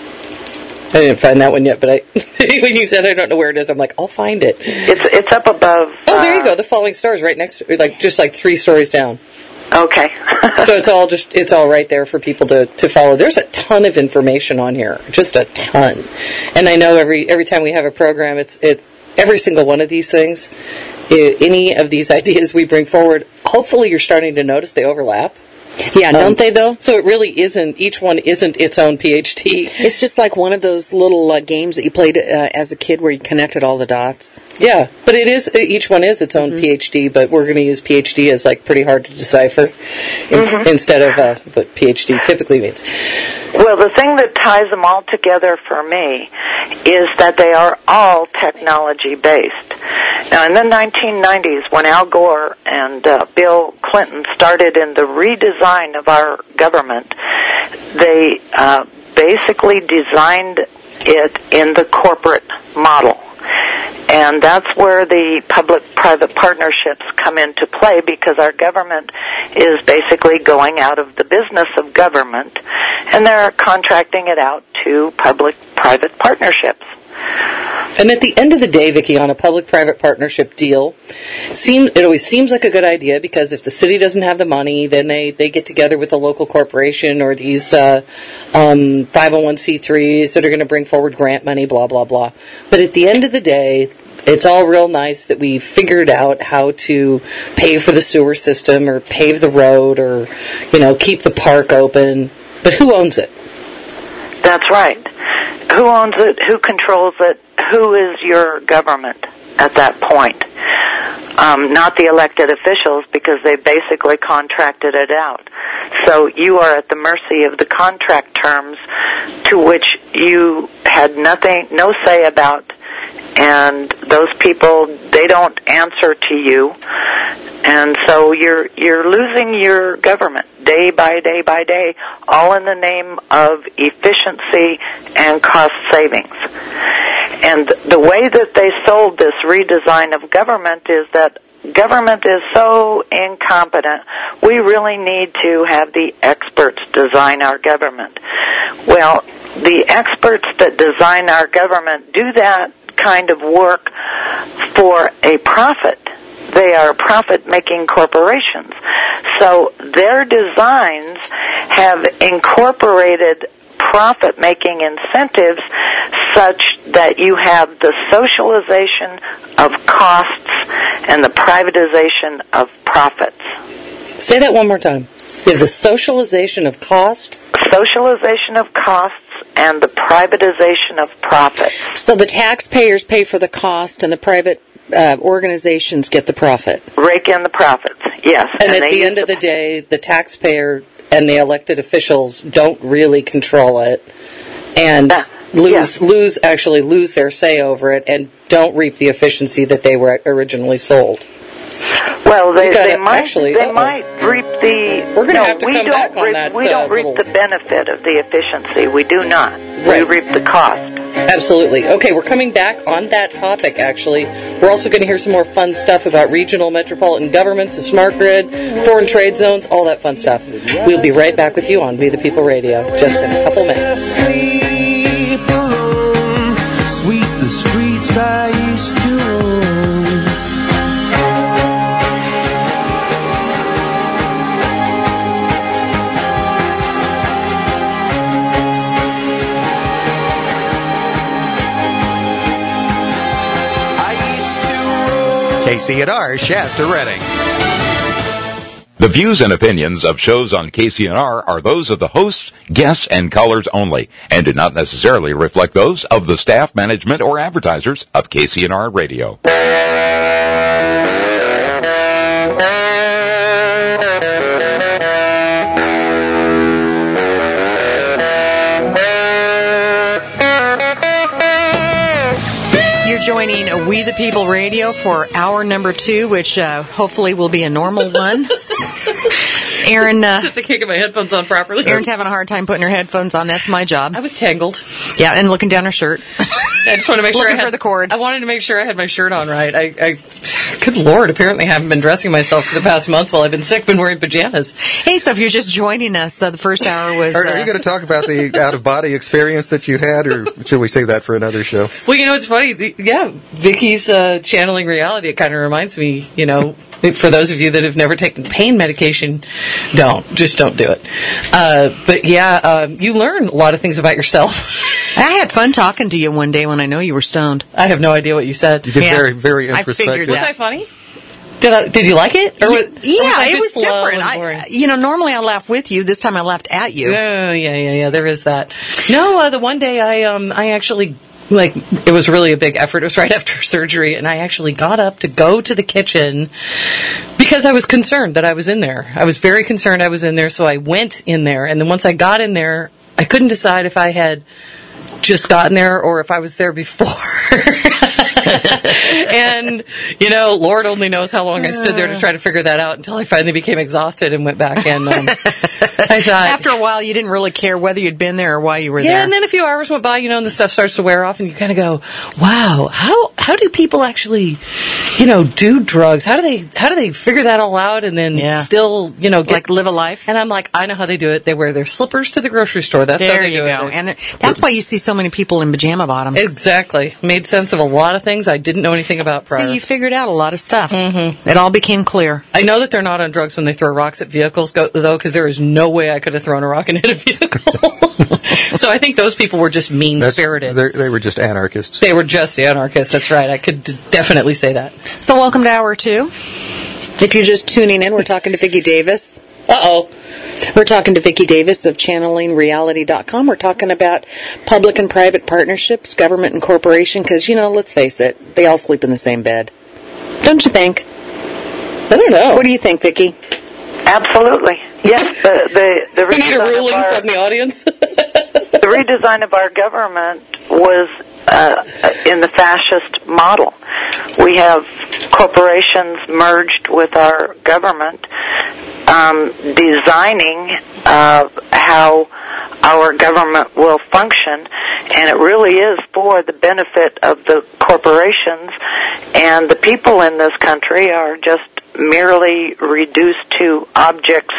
I didn't find that one yet, but I when you said I don't know where it is, I'm like, I'll find it. It's it's up above. Oh, there you go. The Falling Star is right next to, like just like three stories down. Okay. So it's all just it's all right there for people to, to follow. There's a ton of information on here, just a ton. And I know every every time we have a program, it's it every single one of these things, it, any of these ideas we bring forward. Hopefully, you're starting to notice they overlap. Yeah, don't um, they though? So it really isn't, each one isn't its own P H D. It's just like one of those little uh, games that you played uh, as a kid where you connected all the dots. Yeah, but it is, each one is its own mm-hmm. P H D, but we're going to use P H D as like pretty hard to decipher mm-hmm. in, instead of uh, what P H D typically means. Well, the thing that ties them all together for me is that they are all technology-based. Now, in the nineteen nineties, when Al Gore and uh, Bill Clinton started in the redesign of our government, they uh, basically designed it in the corporate model. And that's where the public-private partnerships come into play, because our government is basically going out of the business of government, and they're contracting it out to public-private partnerships. And at the end of the day, Vicki, on a public-private partnership deal, seems, it always seems like a good idea, because if the city doesn't have the money, then they, they get together with the local corporation or these uh, um, five oh one c threes that are going to bring forward grant money, blah, blah, blah. But at the end of the day, it's all real nice that we figured out how to pay for the sewer system or pave the road or, you know, keep the park open. But who owns it? That's right. Who owns it? Who controls it? Who is your government at that point? Um, not the elected officials, because they basically contracted it out. So you are at the mercy of the contract terms to which you had nothing, no say about, and those people, they don't answer to you, and so you're you're losing your government day by day by day, all in the name of efficiency and cost savings. And the way that they sold this redesign of government is that government is so incompetent, we really need to have the experts design our government. Well, the experts that design our government do that kind of work for a profit. They are profit-making corporations. So their designs have incorporated profit-making incentives such that you have the socialization of costs and the privatization of profits. Say that one more time. You have the socialization of cost? Socialization of costs and the privatization of profits. So the taxpayers pay for the cost and the private uh, organizations get the profit. Rake in the profits, yes. And, and at the end of the day, the taxpayer and the elected officials don't really control it and uh, lose, yeah. lose, actually lose their say over it and don't reap the efficiency that they were originally sold. Well, they, gotta, they might actually, they uh-oh. might reap the. We're going to no, have to we come don't back on reap, that. We uh, don't reap little... the benefit of the efficiency. We do not. Right. We reap the cost. Absolutely. Okay, we're coming back on that topic, actually. We're also going to hear some more fun stuff about regional metropolitan governments, the smart grid, foreign trade zones, all that fun stuff. We'll be right back with you on We the People Radio, just in a couple minutes. Sleep alone, sweep the streets I used to own. K C N R, Shasta, Redding. The views and opinions of shows on K C N R are those of the hosts, guests, and callers only, and do not necessarily reflect those of the staff, management, or advertisers of K C N R Radio. Joining We the People Radio for hour number two, which uh, hopefully will be a normal one. Aaron, uh, I can't get my headphones on properly. Aaron's having a hard time putting her headphones on. That's my job. I was tangled. Yeah, and looking down her shirt. I just want to make sure looking I had, for the cord. I wanted to make sure I had my shirt on right. I, I, good Lord, apparently I haven't been dressing myself for the past month while I've been sick. Been wearing pajamas. Hey, so if you're just joining us, uh, the first hour was. Are, uh, are you going to talk about the out of body experience that you had, or should we save that for another show? Well, you know, it's funny. The, yeah, Vicky's uh, channeling reality. It kind of reminds me, you know, for those of you that have never taken pain medication, don't. Just don't do it. Uh, but yeah, um, you learn a lot of things about yourself. I had fun talking to you one day when I know you were stoned. I have no idea what you said. You get yeah. very, very introspective. I figured that. Was I funny? Did I, did you like it? Or was, yeah, or was I it just was slow different. and boring? I, you know, normally I laugh with you. This time I laughed at you. Oh, yeah, yeah, yeah. There is that. No, uh, the one day I, um, I actually. Like, it was really a big effort. It was right after surgery, and I actually got up to go to the kitchen because I was concerned that I was in there. I was very concerned I was in there, so I went in there. And then once I got in there, I couldn't decide if I had just gotten there or if I was there before. And, you know, Lord only knows how long I stood there to try to figure that out until I finally became exhausted and went back in. Um, I thought, after a while, you didn't really care whether you'd been there or why you were yeah, there. And then a few hours went by, you know, and the stuff starts to wear off, and you kind of go, wow, how how do people actually you know, do drugs. How do they how do they figure that all out and then Yeah. still, you know, get, Like live a life? And I'm like, I know how they do it. They wear their slippers to the grocery store. That's how There they you do go. it. And that's why you see so many people in pajama bottoms. Exactly. Made sense of a lot of things I didn't know anything about prior. See, you figured out a lot of stuff. Mm-hmm. It all became clear. I know that they're not on drugs when they throw rocks at vehicles, go, though, because there is no way I could have thrown a rock and hit a vehicle. So I think those people were just mean-spirited. They're- They were just anarchists. They were just anarchists. That's right. I could d- definitely say that. So welcome to hour two. If you're just tuning in, we're talking to Vicki Davis. Uh-oh. We're talking to Vicki Davis of channeling reality dot com. We're talking about public and private partnerships, government and corporation, because, you know, let's face it, they all sleep in the same bed. Don't you think? I don't know. What do you think, Vicki? Absolutely. Yes, the the, the We need a redesign ruling of our, from the audience. the redesign of our government was uh, in the fascist model. We have corporations merged with our government, um, designing uh, how our government will function, and it really is for the benefit of the corporations, and the people in this country are just merely reduced to objects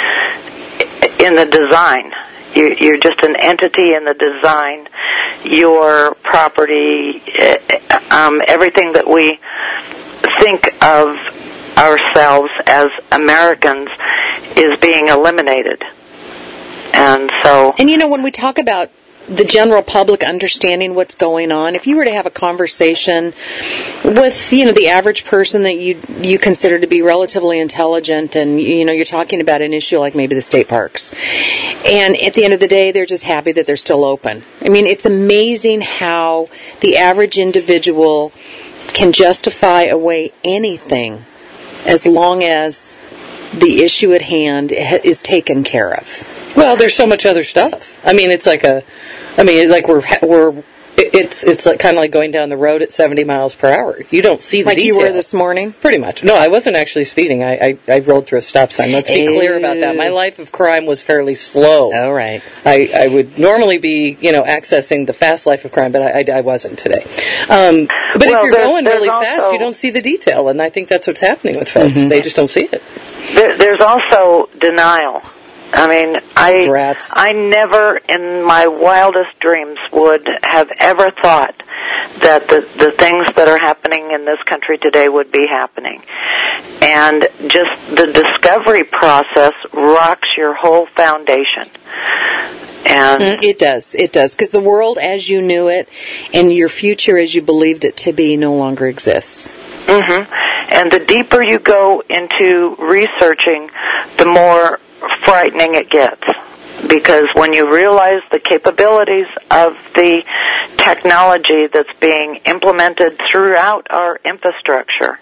in the design. You, you're just an entity in the design. Your property, um, everything that we think of ourselves as Americans is being eliminated. And so... And, you know, when we talk about the general public understanding what's going on, if you were to have a conversation with, you know, the average person that you you consider to be relatively intelligent, and, you know, you're talking about an issue like maybe the state parks, and at the end of the day, they're just happy that they're still open. I mean, it's amazing how the average individual can justify away anything as long as the issue at hand is taken care of. Well, there's so much other stuff. I mean, it's like a, I mean, like we're we're, it's it's like kind of like going down the road at seventy miles per hour. You don't see the like detail. you were this morning. Pretty much. No, I wasn't actually speeding. I I, I rolled through a stop sign. Let's be Ew. clear about that. My life of crime was fairly slow. All right. I, I would normally be, you know, accessing the fast life of crime, but I, I, I wasn't today. Um, but Well, if you're there's- going there's really also- fast, you don't see the detail, and I think that's what's happening with folks. Mm-hmm. They just don't see it. There, there's also denial. I mean, I Rats. I never in my wildest dreams would have ever thought that the, the things that are happening in this country today would be happening. And just the discovery process rocks your whole foundation. And Mm, it does. It does. Because the world as you knew it and your future as you believed it to be no longer exists. Mm-hmm. And the deeper you go into researching, the more frightening it gets. Because when you realize the capabilities of the technology that's being implemented throughout our infrastructure,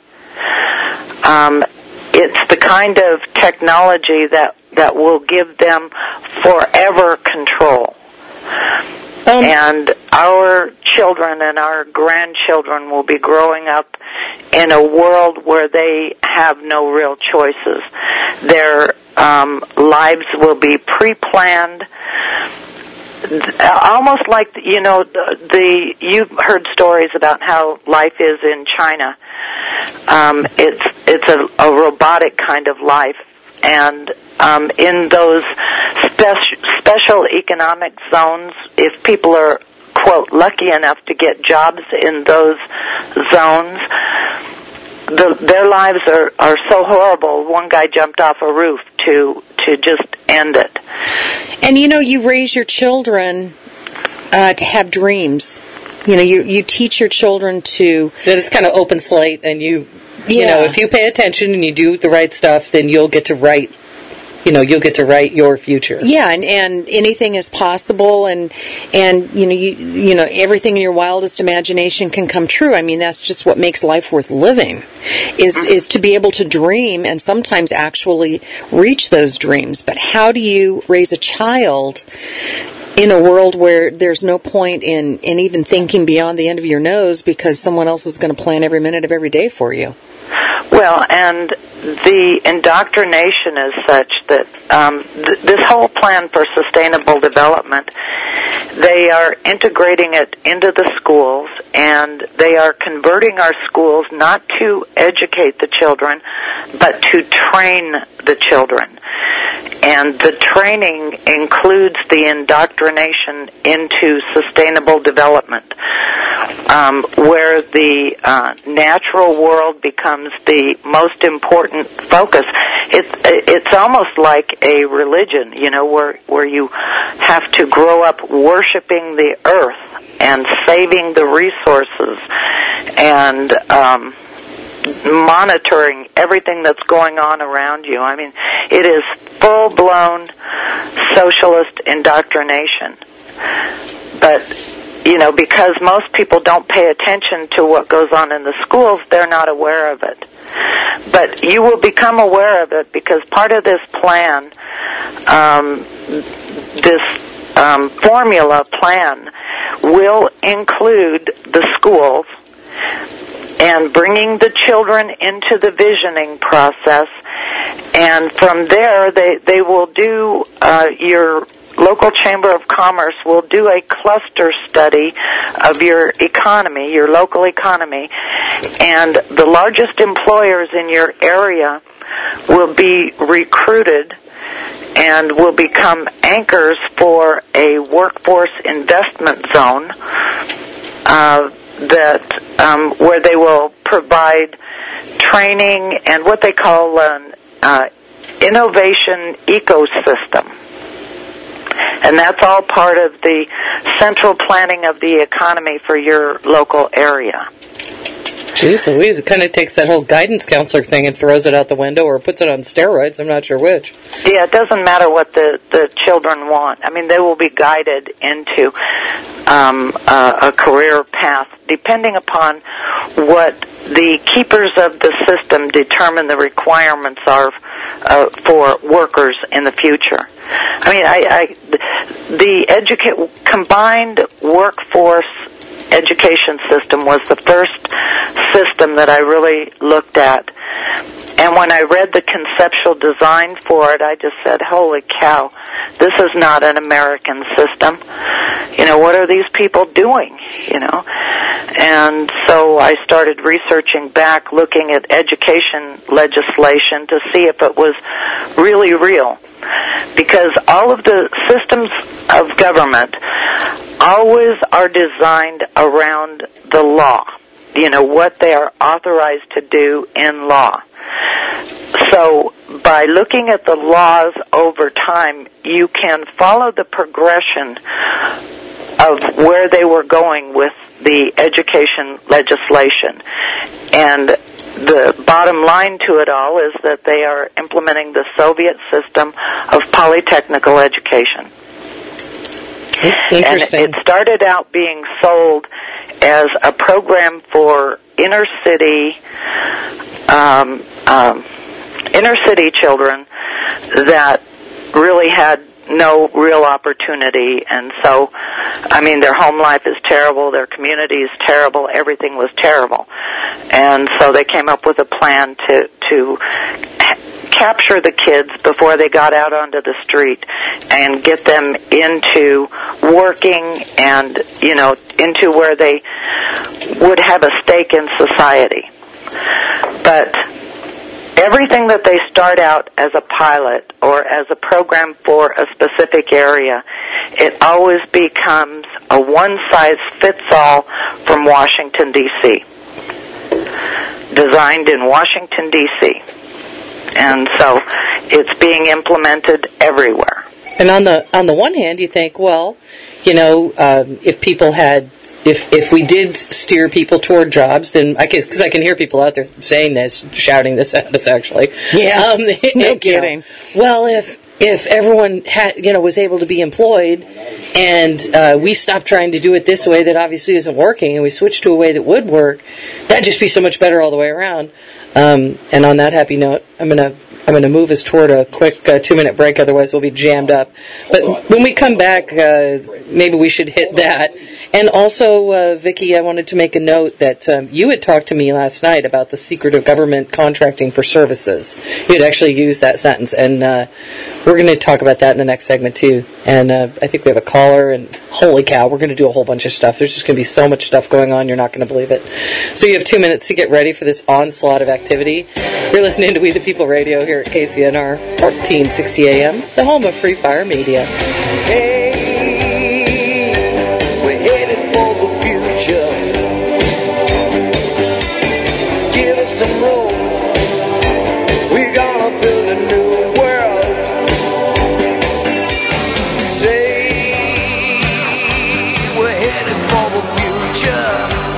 um, it's the kind of technology that, that will give them forever control. Um, and our children and our grandchildren will be growing up in a world where they have no real choices. Their um, lives will be pre-planned, almost like, you know, the, the you've heard stories about how life is in China. Um, it's it's a, a robotic kind of life, and um, in those special special economic zones, if people are, quote, lucky enough to get jobs in those zones, the, their lives are, are so horrible. One guy jumped off a roof to to just end it. And, you know, you raise your children uh, to have dreams. You know, you, you teach your children to... That it's kind of open slate, and you, you Yeah. know, if you pay attention and you do the right stuff, then you'll get to write, you know, you'll get to write your future. Yeah, and, and anything is possible, and and you know you you know everything in your wildest imagination can come true. I mean, that's just what makes life worth living, is is to be able to dream and sometimes actually reach those dreams. But how do you raise a child in a world where there's no point in, in even thinking beyond the end of your nose because someone else is going to plan every minute of every day for you? Well, and the indoctrination is such that um, th- this whole plan for sustainable development, they are integrating it into the schools, and they are converting our schools not to educate the children, but to train the children. And the training includes the indoctrination into sustainable development, um, where the uh, natural world becomes the most important focus. It's it's almost like a religion, you know, where where you have to grow up worshiping the earth and saving the resources and um, monitoring everything that's going on around you. I mean, it is full-blown socialist indoctrination. But, you know, because most people don't pay attention to what goes on in the schools, they're not aware of it. But you will become aware of it because part of this plan, um, this um, formula plan, will include the schools and bringing the children into the visioning process. And from there, they, they will do, uh, your local Chamber of Commerce will do a cluster study of your economy, your local economy, and the largest employers in your area will be recruited and will become anchors for a workforce investment zone uh, that um, where they will provide training and what they call an uh, innovation ecosystem. And that's all part of the central planning of the economy for your local area. Jeez Louise, it kind of takes that whole guidance counselor thing and throws it out the window or puts it on steroids. I'm not sure which. Yeah, it doesn't matter what the, the children want. I mean, they will be guided into um, a, a career path depending upon what the keepers of the system determine the requirements are uh, for workers in the future. I mean, I, I the educa- combined workforce education system was the first system that I really looked at. And when I read the conceptual design for it, I just said, holy cow, this is not an American system. You know, what are these people doing, you know? And so I started researching back, looking at education legislation to see if it was really real. Because all of the systems of government always are designed around the law, you know, what they are authorized to do in law. So by looking at the laws over time, you can follow the progression of where they were going with the education legislation. And the bottom line to it all is that they are implementing the Soviet system of polytechnical education. Interesting. And it started out being sold as a program for inner city, um, um, inner city children that really had no real opportunity. And so, I mean, their home life is terrible, their community is terrible, everything was terrible. And so they came up with a plan to to capture the kids before they got out onto the street and get them into working and, you know, into where they would have a stake in society. But everything that they start out as a pilot or as a program for a specific area, it always becomes a one-size-fits-all from Washington, D C Designed in Washington, D C And so it's being implemented everywhere. And on the on the one hand, you think, well, you know, um, if people had, if if we did steer people toward jobs, then I guess because I can hear people out there saying this, shouting this at us, actually. Yeah, um, no kidding. Know, well, if if everyone had, you know, was able to be employed, and uh, we stopped trying to do it this way that obviously isn't working, and we switched to a way that would work, that'd just be so much better all the way around. Um, and on that happy note, I'm going to I'm going to move us toward a quick uh, two-minute break, otherwise we'll be jammed up. But when we come back, uh, maybe we should hit that. And also, uh, Vicki, I wanted to make a note that um, you had talked to me last night about the secret of government contracting for services. You had actually used that sentence, and uh, we're going to talk about that in the next segment, too. And uh, I think we have a caller, and holy cow, we're going to do a whole bunch of stuff. There's just going to be so much stuff going on, you're not going to believe it. So you have two minutes to get ready for this onslaught of activity. You're listening to We the People Radio here at K C N R, fourteen sixty A M, the home of Free Fire Media. Hey, we're headed for the future. Give us some room. We're gonna build a new world. Say, we're headed for the future.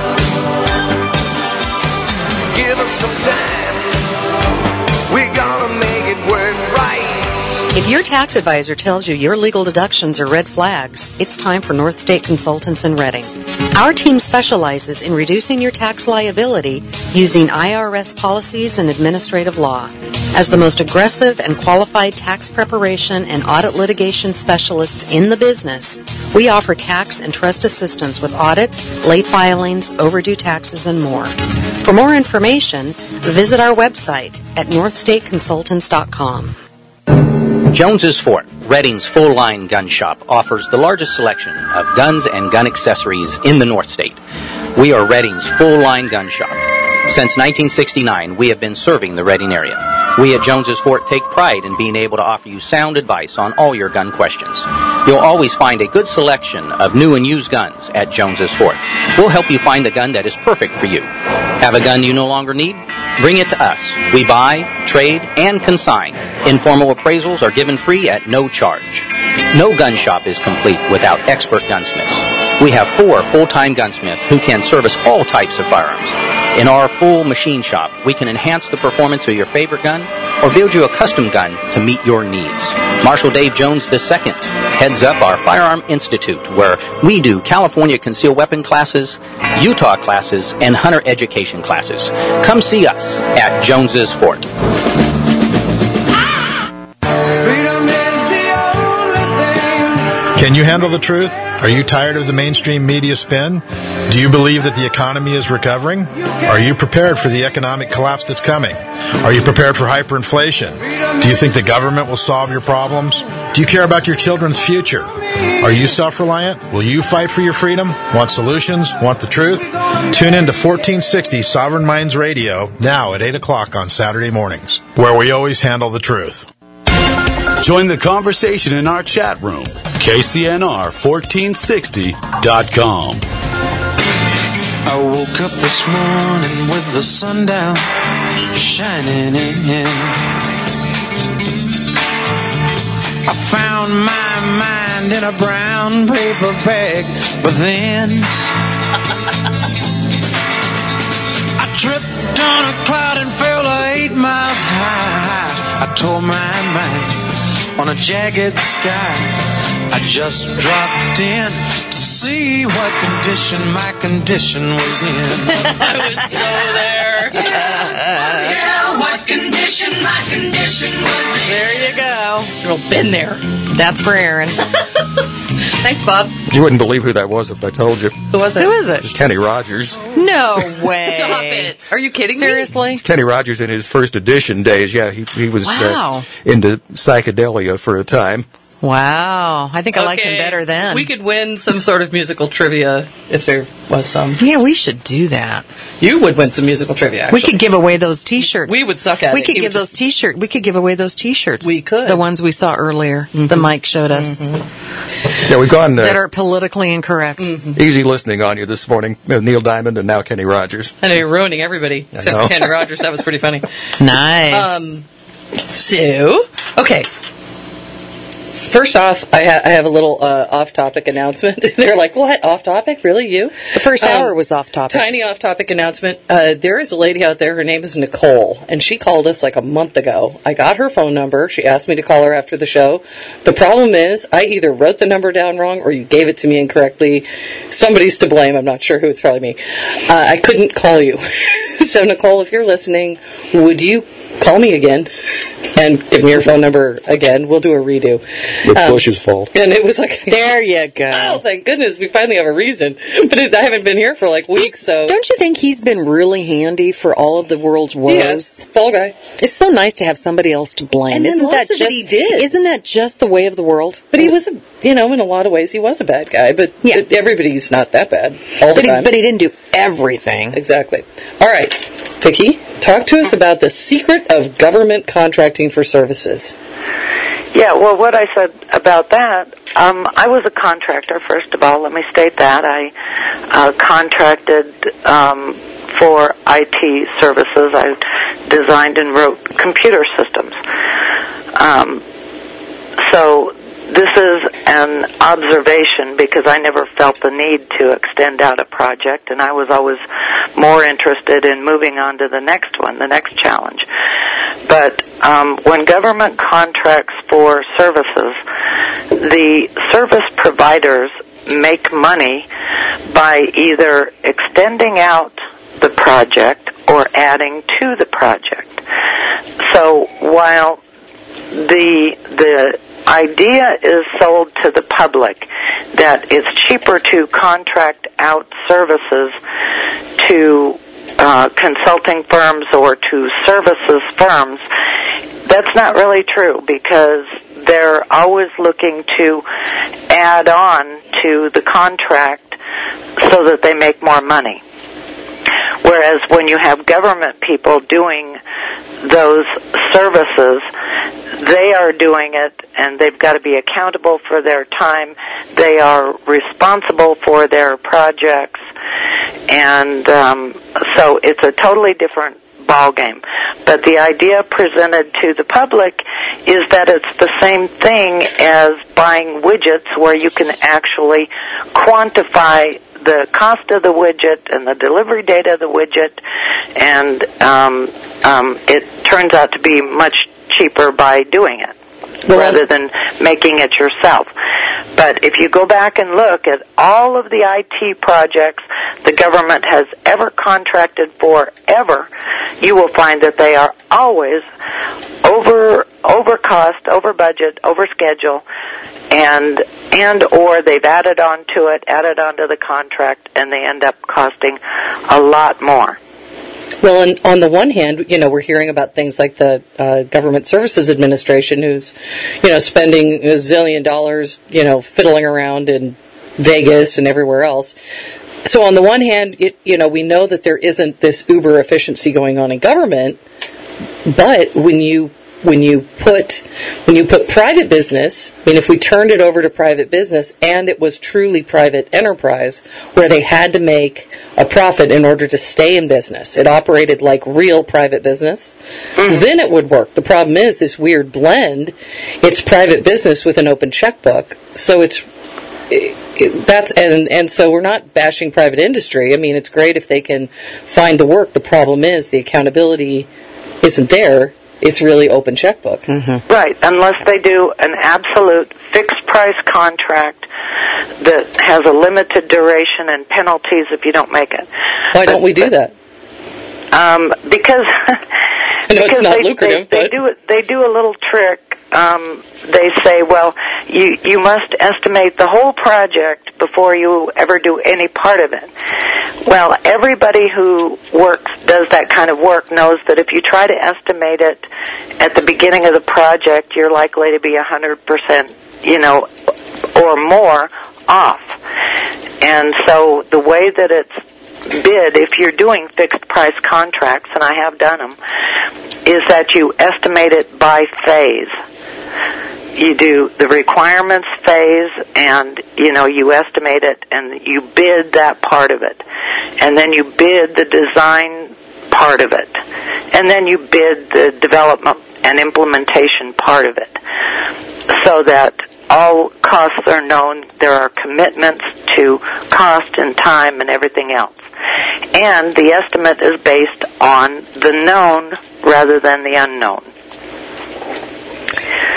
Give us some time. We're gonna make it work right. If your tax advisor tells you your legal deductions are red flags, it's time for North State Consultants in Reading. Our team specializes in reducing your tax liability using I R S policies and administrative law. As the most aggressive and qualified tax preparation and audit litigation specialists in the business, we offer tax and trust assistance with audits, late filings, overdue taxes, and more. For more information, visit our website at north state consultants dot com. Jones's Fort, Reading's full-line gun shop, offers the largest selection of guns and gun accessories in the North State. We are Reading's full-line gun shop. Since nineteen sixty-nine, we have been serving the Reading area. We at Jones's Fort take pride in being able to offer you sound advice on all your gun questions. You'll always find a good selection of new and used guns at Jones's Fort. We'll help you find the gun that is perfect for you. Have a gun you no longer need? Bring it to us. We buy, trade, and consign. Informal appraisals are given free at no charge. No gun shop is complete without expert gunsmiths. We have four full-time gunsmiths who can service all types of firearms. In our full machine shop, we can enhance the performance of your favorite gun or build you a custom gun to meet your needs. Marshal Dave Jones the Second heads up our Firearm Institute, where we do California concealed weapon classes, Utah classes, and hunter education classes. Come see us at Jones's Fort. Can you handle the truth? Are you tired of the mainstream media spin? Do you believe that the economy is recovering? Are you prepared for the economic collapse that's coming? Are you prepared for hyperinflation? Do you think the government will solve your problems? Do you care about your children's future? Are you self-reliant? Will you fight for your freedom? Want solutions? Want the truth? Tune in to fourteen sixty Sovereign Minds Radio now at eight o'clock on Saturday mornings, where we always handle the truth. Join the conversation in our chat room, K C N R fourteen sixty dot com. I woke up this morning with the sun down shining in. I found my mind in a brown paper bag, but then I tripped on a cloud and fell eight miles high. I tore my mind on a jagged sky. I just dropped in to see what condition my condition was in. I was so there. Yeah, yeah, what condition my condition was in. There you go. Girl, been there. That's for Aaron. Thanks, Bob. You wouldn't believe who that was if I told you. Who was it? Who is it? Kenny Rogers. No way. Stop it. Are you kidding Seriously? me? Kenny Rogers in his first edition days, yeah, he, he was Wow. uh, into psychedelia for a time. Wow. I think I liked him Okay, better then. We could win some sort of musical trivia if there was some. Yeah, we should do that. You would win some musical trivia, actually. We could give away those T-shirts. We would suck at we it. could He give would those just- T-shirt. We could give away those T-shirts. We could. The ones we saw earlier. Mm-hmm. The Mike showed us Yeah, we've gone that uh, are politically incorrect. Mm-hmm. easy listening on you this morning. Uh, Neil Diamond and now Kenny Rogers. I know you're ruining everybody except know. for Kenny Rogers. That was pretty funny. Nice. Um, so, okay. First off, I, ha- I have a little uh, off-topic announcement. They're like, what? Off-topic? Really, you? The first Um, hour was off topic. Tiny off-topic announcement. Uh, there is a lady out there. Her name is Nicole, and she called us like a month ago. I got her phone number. She asked me to call her after the show. The problem is I either wrote the number down wrong or you gave it to me incorrectly. Somebody's to blame. I'm not sure who. It's probably me. Uh, I couldn't call you. So, Nicole, if you're listening, would you call me again and give me your phone number again. We'll do a redo. It's um, Bush's fault. And it was like, there you go. Oh, thank goodness, we finally have a reason. But it, I haven't been here for like weeks, so. Don't you think he's been really handy for all of the world's woes? Yes, fall guy. It's so nice to have somebody else to blame. And then isn't lots that of just, it he did. Isn't that just the way of the world? But he was, a, you know, in a lot of ways, he was a bad guy. But yeah. it, everybody's not that bad all the but time. He, but he didn't do everything. Exactly. All right, Vicki, talk to us about the secret of government contracting for services. Yeah, well, what I said about that, um, I was a contractor, first of all. Let me state that. I uh, contracted um, for I T services. I designed and wrote computer systems. Um, so this is an observation because I never felt the need to extend out a project, and I was always more interested in moving on to the next one, the next challenge. But um, when government contracts for services, the service providers make money by either extending out the project or adding to the project. So while the the idea is sold to the public that it's cheaper to contract out services to uh, consulting firms or to services firms, that's not really true because they're always looking to add on to the contract so that they make more money. Whereas when you have government people doing those services, they are doing it and they've got to be accountable for their time. They are responsible for their projects. And um, so it's a totally different ball game. But the idea presented to the public is that it's the same thing as buying widgets where you can actually quantify the cost of the widget and the delivery date of the widget, and um, um, it turns out to be much cheaper by doing it well, rather than making it yourself. But if you go back and look at all of the I T projects the government has ever contracted for ever, you will find that they are always over over cost, over budget, over schedule, and and or they've added on to it, added onto the contract, and they end up costing a lot more. Well, and on the one hand, you know, we're hearing about things like the uh, Government Services Administration, who's, you know, spending a zillion dollars, you know, fiddling around in Vegas and everywhere else. So on the one hand, it, you know, we know that there isn't this uber efficiency going on in government, but when you when you put when you put private business, I mean, if we turned it over to private business and it was truly private enterprise where they had to make a profit in order to stay in business, it operated like real private business, mm-hmm. then it would work. The problem is this weird blend. It's private business with an open checkbook, so it's it, it, that's and and so we're not bashing private industry. I mean, it's great if they can find the work. The problem is the accountability isn't there. It's really open checkbook. Mm-hmm. Right, unless they do an absolute fixed price contract that has a limited duration and penalties if you don't make it. Why don't but, we do but, that? Um, because I know because it's not they, lucrative, they, they but do they do a little trick. Um, they say, well, you you must estimate the whole project before you ever do any part of it. Well, everybody who works, does that kind of work, knows that if you try to estimate it at the beginning of the project, you're likely to be one hundred percent, you know, or more off. And so the way that it's bid, if you're doing fixed price contracts, and I have done them, is that you estimate it by phase. You do the requirements phase, and you know you estimate it, and you bid that part of it, and then you bid the design part of it, and then you bid the development and implementation part of it, so that all costs are known. There are commitments to cost and time and everything else, and the estimate is based on the known rather than the unknown.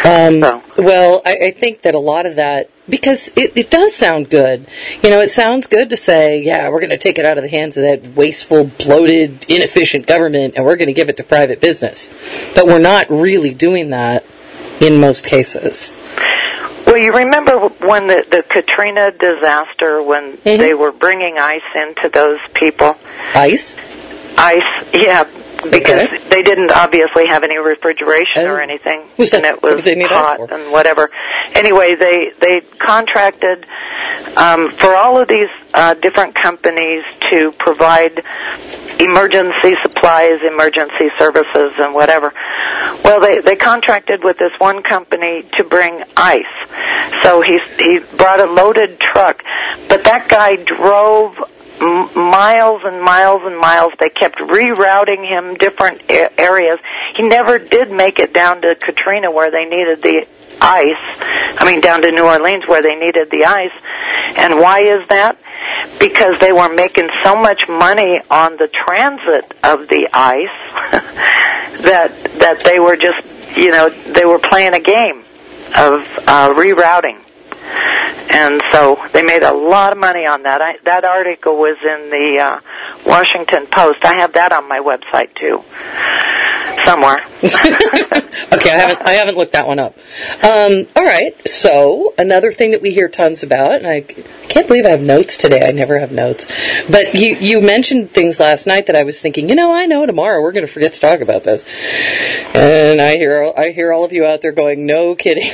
Um, So. Well, I, I think that a lot of that, because it, it does sound good. You know, it sounds good to say, yeah, we're going to take it out of the hands of that wasteful, bloated, inefficient government, and we're going to give it to private business. But we're not really doing that in most cases. Well, you remember when the, the Katrina disaster, when mm-hmm. they were bringing ice into those people? Ice? Ice, yeah. Because okay. they didn't obviously have any refrigeration oh. or anything, Was and that, it was hot and whatever. Anyway, they they contracted um, for all of these uh, different companies to provide emergency supplies, emergency services, and whatever. Well, they they contracted with this one company to bring ice. So he he brought a loaded truck, but that guy drove miles and miles and miles. They kept rerouting him different areas. He never did make it down to Katrina where they needed the ice. I mean, down to New Orleans where they needed the ice. And why is that? Because they were making so much money on the transit of the ice that that they were just, you know, they were playing a game of uh, rerouting. And so they made a lot of money on that. I, that article was in the uh, Washington Post. I have that on my website too, somewhere. Okay, I haven't I haven't looked that one up. Um, all right. So another thing that we hear tons about, and I can't believe I have notes today. I never have notes. But you you mentioned things last night that I was thinking, you know, I know tomorrow we're going to forget to talk about this. And I hear I hear all of you out there going, no kidding.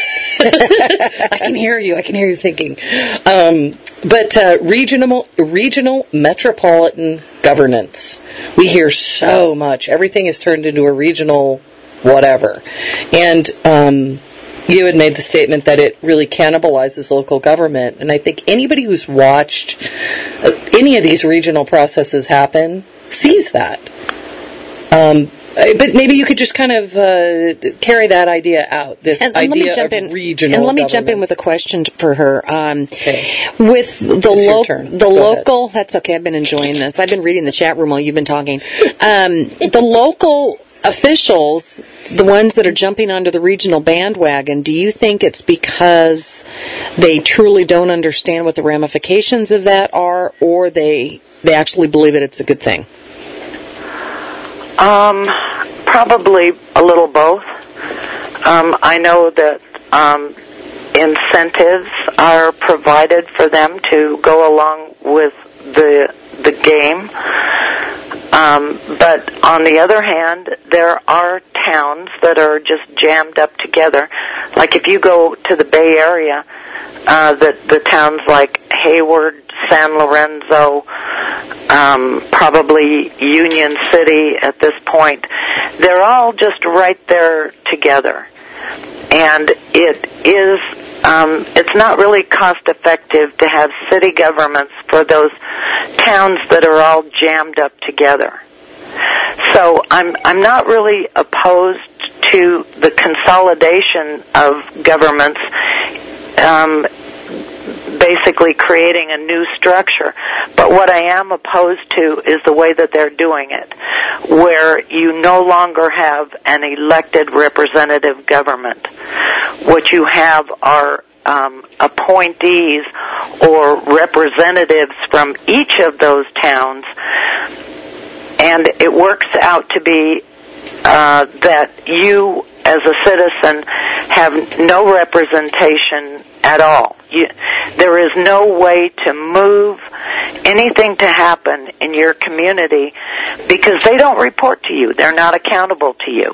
I can hear you. I can hear you thinking. Um, but uh, regional, regional metropolitan governance. We hear so much. Everything is turned into a regional whatever. And um, you had made the statement that it really cannibalizes local government. And I think anybody who's watched uh, any of these regional processes happen sees that. Um, But maybe you could just kind of uh, carry that idea out, this and, and idea let me jump of in, regional And let me government. jump in with a question for her. Um, okay. With the, lo- the Go local, ahead. that's okay, I've been enjoying this. I've been reading the chat room while you've been talking. Um, the local officials, the ones that are jumping onto the regional bandwagon, do you think it's because they truly don't understand what the ramifications of that are, or they, they actually believe that it's a good thing? Um, probably a little both. Um, I know that um, incentives are provided for them to go along with the the game. Um, but on the other hand, there are towns that are just jammed up together. Like if you go to the Bay Area, uh, the the towns like Hayward, San Lorenzo, um, probably Union City at this point, they're all just right there together. And it is, um, it's not really cost effective to have city governments for those towns that are all jammed up together. So I'm, I'm not really opposed to the consolidation of governments, um, basically creating a new structure. But what I am opposed to is the way that they're doing it, where you no longer have an elected representative government. What you have are um, appointees or representatives from each of those towns, and it works out to be uh, that you, as a citizen, have no representation at all. You, there is no way to move anything to happen in your community because they don't report to you. They're not accountable to you.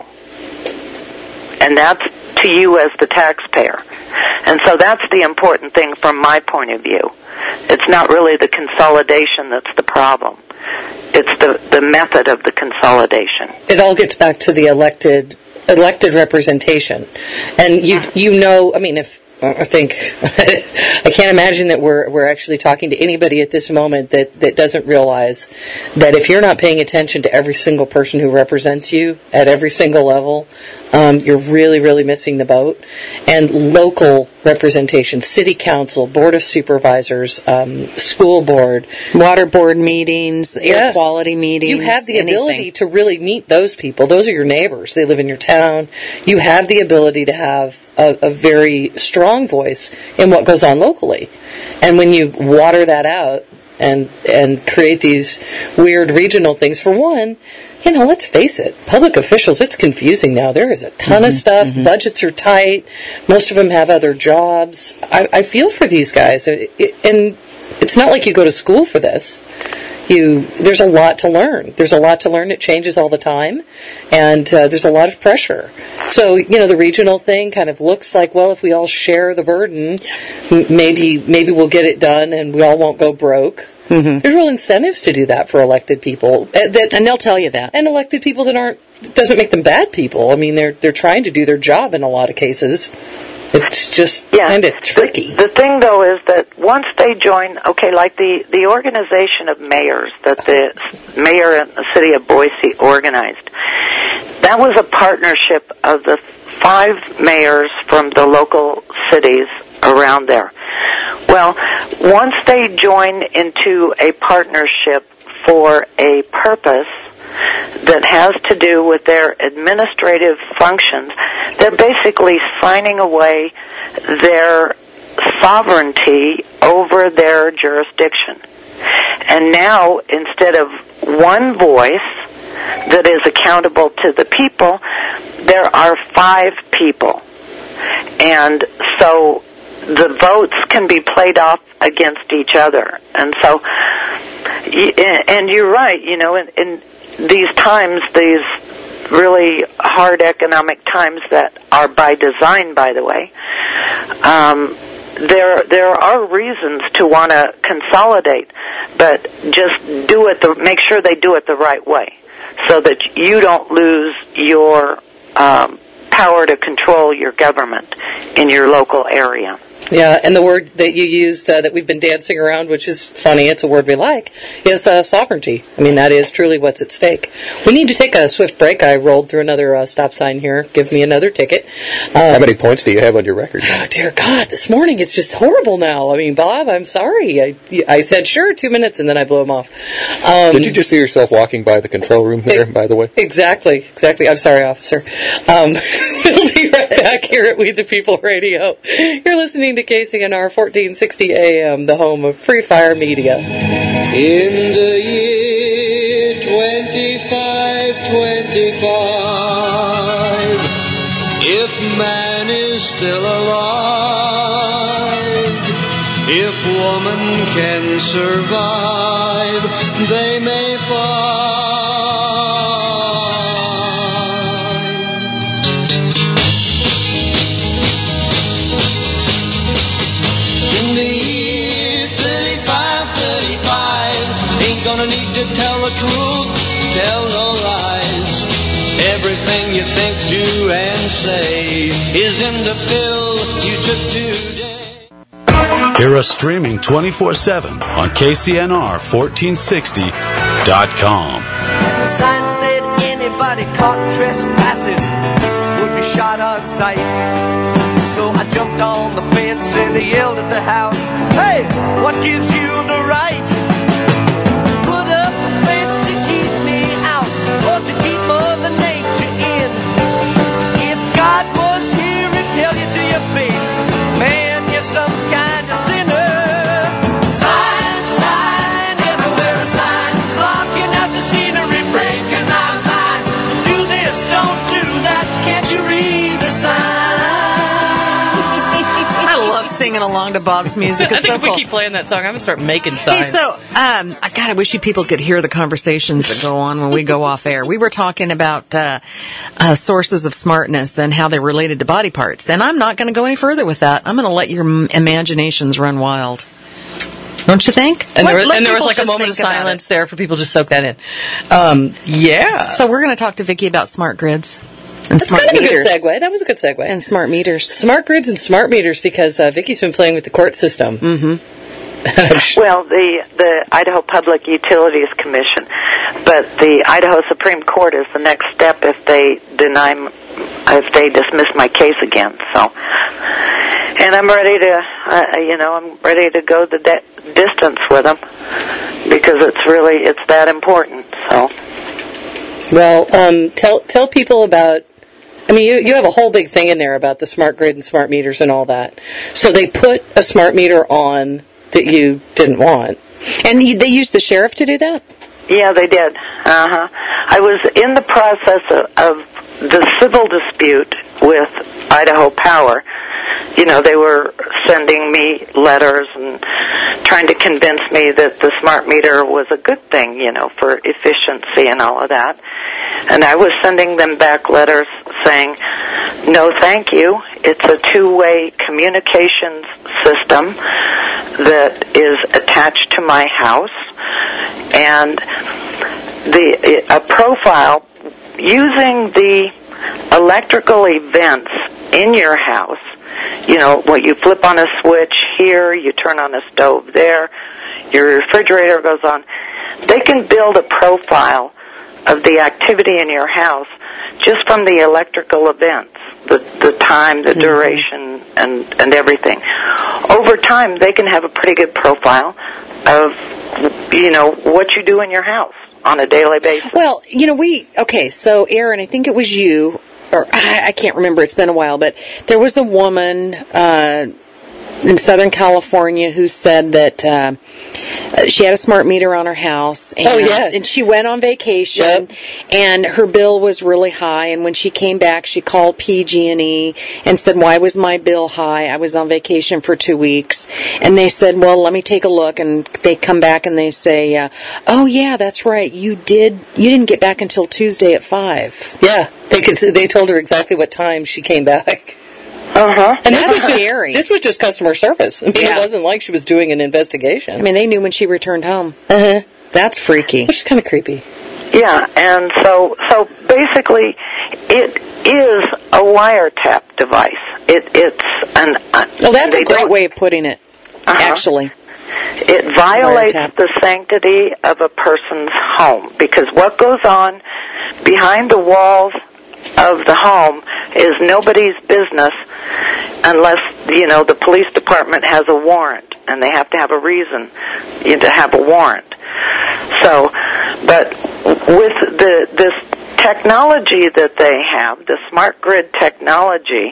And that's to you as the taxpayer. And so that's the important thing from my point of view. It's not really the consolidation that's the problem. It's the, the method of the consolidation. It all gets back to the elected elected representation. And you you know, I mean, if I think I can't imagine that we're we're actually talking to anybody at this moment that, that doesn't realize that if you're not paying attention to every single person who represents you at every single level, um, you're really, really missing the boat. And local representation, city council, board of supervisors, um, school board, water board meetings, air Yeah. quality meetings. You have the anything. ability to really meet those people. Those are your neighbors. They live in your town. You have the ability to have a, a very strong voice in what goes on locally. And when you water that out and and create these weird regional things, for one, you know, let's face it, public officials, it's confusing now. There is a ton Mm-hmm, of stuff. Mm-hmm. Budgets are tight. Most of them have other jobs. I, I feel for these guys. It, it, and it's not like you go to school for this. You, there's a lot to learn. There's a lot to learn. It changes all the time, and uh, there's a lot of pressure. So, you know, the regional thing kind of looks like, well, if we all share the burden, m- maybe maybe we'll get it done, and we all won't go broke. Mm-hmm. There's real incentives to do that for elected people, uh, that, and they'll tell you that. And elected people that aren't doesn't make them bad people. I mean, they're they're trying to do their job in a lot of cases. It's just Yeah. kind of tricky. The, the thing, though, is that once they join, okay, like the, the organization of mayors that the mayor in the city of Boise organized, that was a partnership of the five mayors from the local cities around there. Well, once they join into a partnership for a purpose that has to do with their administrative functions, they're basically signing away their sovereignty over their jurisdiction. And now, instead of one voice that is accountable to the people, there are five people. And so the votes can be played off against each other. And so, and you're right, you know, in, in these times, these really hard economic times that are by design, by the way, um, there there are reasons to want to consolidate, but just do it. The, make sure they do it the right way, so that you don't lose your um, power to control your government in your local area. Yeah, and the word that you used uh, that we've been dancing around, which is funny, it's a word we like, is uh, sovereignty. I mean, that is truly what's at stake. We need to take a swift break. I rolled through another uh, stop sign here. Give me another ticket. Um, How many points do you have on your record? Oh, dear God, this morning it's just horrible now. I mean, Bob, I'm sorry. I, I said, sure, two minutes, and then I blew him off. Um, Did you just see yourself walking by the control room there, it, by the way? Exactly, exactly. I'm sorry, officer. Um, we'll be right back here at We the People Radio. You're listening to K C N R fourteen sixty A M, the home of Free Fire Media. In the year twenty-five twenty-five, if man is still alive, if woman can survive, they may find. Gonna need to tell the truth, tell no lies. Everything you think, do, and say is in the pill you took today. Hear us streaming twenty-four seven on K C N R fourteen sixty dot com. The sign said anybody caught trespassing would be shot on sight. So I jumped on the fence and I yelled at the house, hey, what gives you the right? Or to keep Mother Nature in. If God was here, he'd tell you to your face, man, you're some kind of sinner. Sign, sign, everywhere a sign, blocking out the scenery, breaking our mind. Do this, don't do that, can't you read the sign? I love singing along to Bob's music. It's I think so if cool. we keep playing that song, I'm going to start making signs. Hey, so, um, God, I wish you people could hear the conversations that go on when we go off air. We were talking about uh, uh, sources of smartness and how they're related to body parts. And I'm not going to go any further with that. I'm going to let your m- imaginations run wild. Don't you think? And Let- there was, let and there was people like a just moment of think about silence it. there for people to soak that in. Um, yeah. So we're going to talk to Vicki about smart grids. And That's smart kind of meters. a good segue. That was a good segue. And smart meters. Smart grids and smart meters, because uh, Vicki's been playing with the court system. Mm-hmm. Well, the the Idaho Public Utilities Commission, but the Idaho Supreme Court is the next step if they deny if they dismiss my case again. So, and I'm ready to, uh, you know, I'm ready to go the de- distance with them because it's really it's that important. So, well, um, tell tell people about. I mean, you you have a whole big thing in there about the smart grid and smart meters and all that. So they put a smart meter on that you didn't want, and you, they used the sheriff to do that. Yeah, they did. Uh-huh. I was in the process of, of the civil dispute with Idaho Power. You know, they were sending me letters and trying to convince me that the smart meter was a good thing, you know, for efficiency and all of that. And I was sending them back letters saying, no, thank you. It's a two-way communications system that is attached to my house. And the a profile using the electrical events in your house, you know, what you flip on a switch here, you turn on a stove there, your refrigerator goes on. They can build a profile of the activity in your house just from the electrical events, the the time, the duration, and, and everything. Over time, they can have a pretty good profile of, you know, what you do in your house on a daily basis. Well, you know, we, okay, so Aaron, I think it was you, or I, I can't remember, it's been a while, but there was a woman uh, in Southern California who said that uh, she had a smart meter on her house. And, oh, yeah. And she went on vacation, yep. And her bill was really high, and when she came back, she called P G and E and said, why was my bill high? I was on vacation for two weeks. And they said, well, let me take a look, and they come back and they say, uh, oh, yeah, that's right, you did, you didn't get back until Tuesday at five. Yeah, they could. They told her exactly what time she came back. Uh-huh. And this was scary. Just, this was just customer service. I mean, yeah. It wasn't like she was doing an investigation. I mean, they knew when she returned home. Uh-huh. That's freaky. Which is kind of creepy. Yeah, and so so basically, it is a wiretap device. It it's an. Uh, oh, that's a great way of putting it. Uh-huh. Actually, it violates the sanctity of a person's home because what goes on behind the walls of the home is nobody's business unless, you know, the police department has a warrant, and they have to have a reason to have a warrant. So, but with the this technology that they have, the smart grid technology,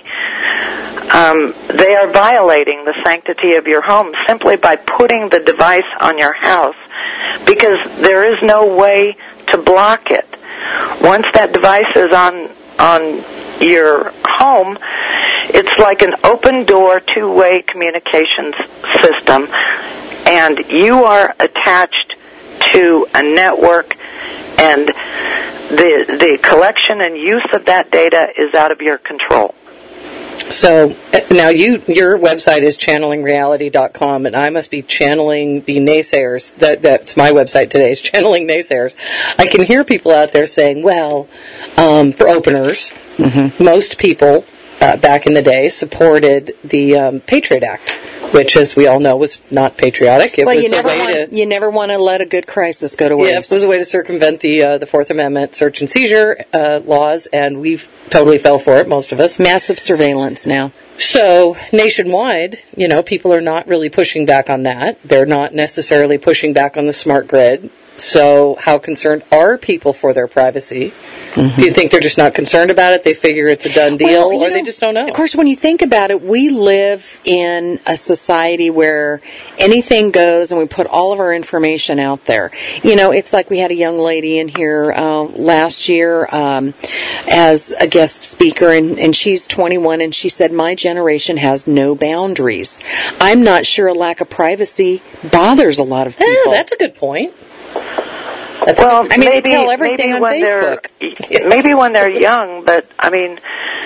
um, they are violating the sanctity of your home simply by putting the device on your house because there is no way to block it. Once that device is on on your home, it's like an open door, two-way communications system, and you are attached to a network, and the the collection and use of that data is out of your control. So now you your website is channeling reality dot com, and I must be channeling the naysayers. That that's my website today, is channeling naysayers. I can hear people out there saying, well, um, for openers, mm-hmm. most people uh, back in the day supported the um, Patriot Act, which, as we all know, was not patriotic. It well, was you never a way want to, you never want to let a good crisis go to waste. Yeah, it was a way to circumvent the uh, the Fourth Amendment search and seizure uh, laws, and we totally fell for it. Most of us. Massive surveillance now. So nationwide, you know, people are not really pushing back on that. They're not necessarily pushing back on the smart grid. So how concerned are people for their privacy? Mm-hmm. Do you think they're just not concerned about it? They figure it's a done deal, well, or know, they just don't know? Of course, when you think about it, we live in a society where anything goes, and we put all of our information out there. You know, it's like we had a young lady in here uh, last year um, as a guest speaker, and, and she's twenty-one, and she said, my generation has no boundaries. I'm not sure a lack of privacy bothers a lot of people. Yeah, that's a good point. That's well, I mean, maybe, they tell everything on when Facebook. They're, maybe when they're young, but I mean,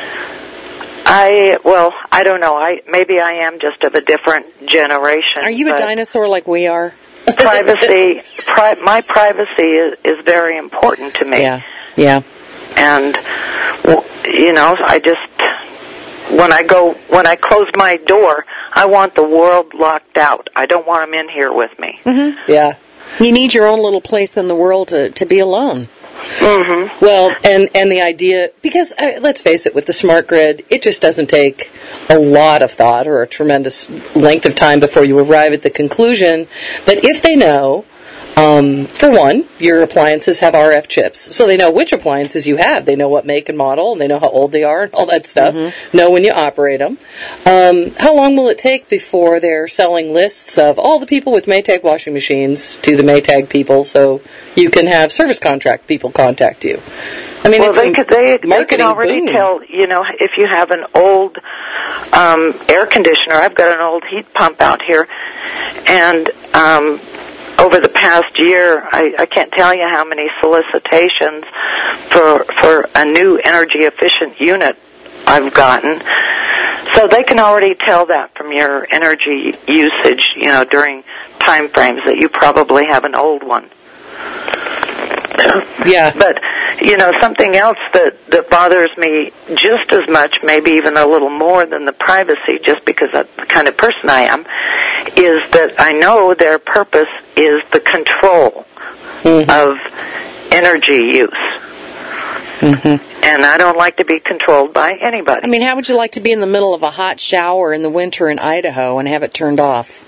I well, I don't know. I maybe I am just of a different generation. Are you a dinosaur like we are? Privacy, pri- my privacy is, is very important to me. Yeah, yeah. And well, you know, I just when I go when I close my door, I want the world locked out. I don't want them in here with me. Mm-hmm. Yeah. You need your own little place in the world to, to be alone. Mm-hmm. Well, and, and the idea, because uh, let's face it, with the smart grid, it just doesn't take a lot of thought or a tremendous length of time before you arrive at the conclusion that if they know, um, for one, your appliances have R F chips, so they know which appliances you have. They know what make and model, and they know how old they are and all that stuff. Mm-hmm. Know when you operate them. Um, how long will it take before they're selling lists of all the people with Maytag washing machines to the Maytag people so you can have service contract people contact you? I mean, well, it's they, could, they, they can already boom. tell, you know, if you have an old um, air conditioner. I've got an old heat pump out here, and um, over the past year, I, I can't tell you how many solicitations for for a new energy-efficient unit I've gotten. So they can already tell that from your energy usage, you know, during time frames that you probably have an old one. Yeah. But, you know, something else that, that bothers me just as much, maybe even a little more than the privacy, just because that's the kind of person I am, is that I know their purpose is the control mm-hmm. of energy use. Mm-hmm. And I don't like to be controlled by anybody. I mean, how would you like to be in the middle of a hot shower in the winter in Idaho and have it turned off?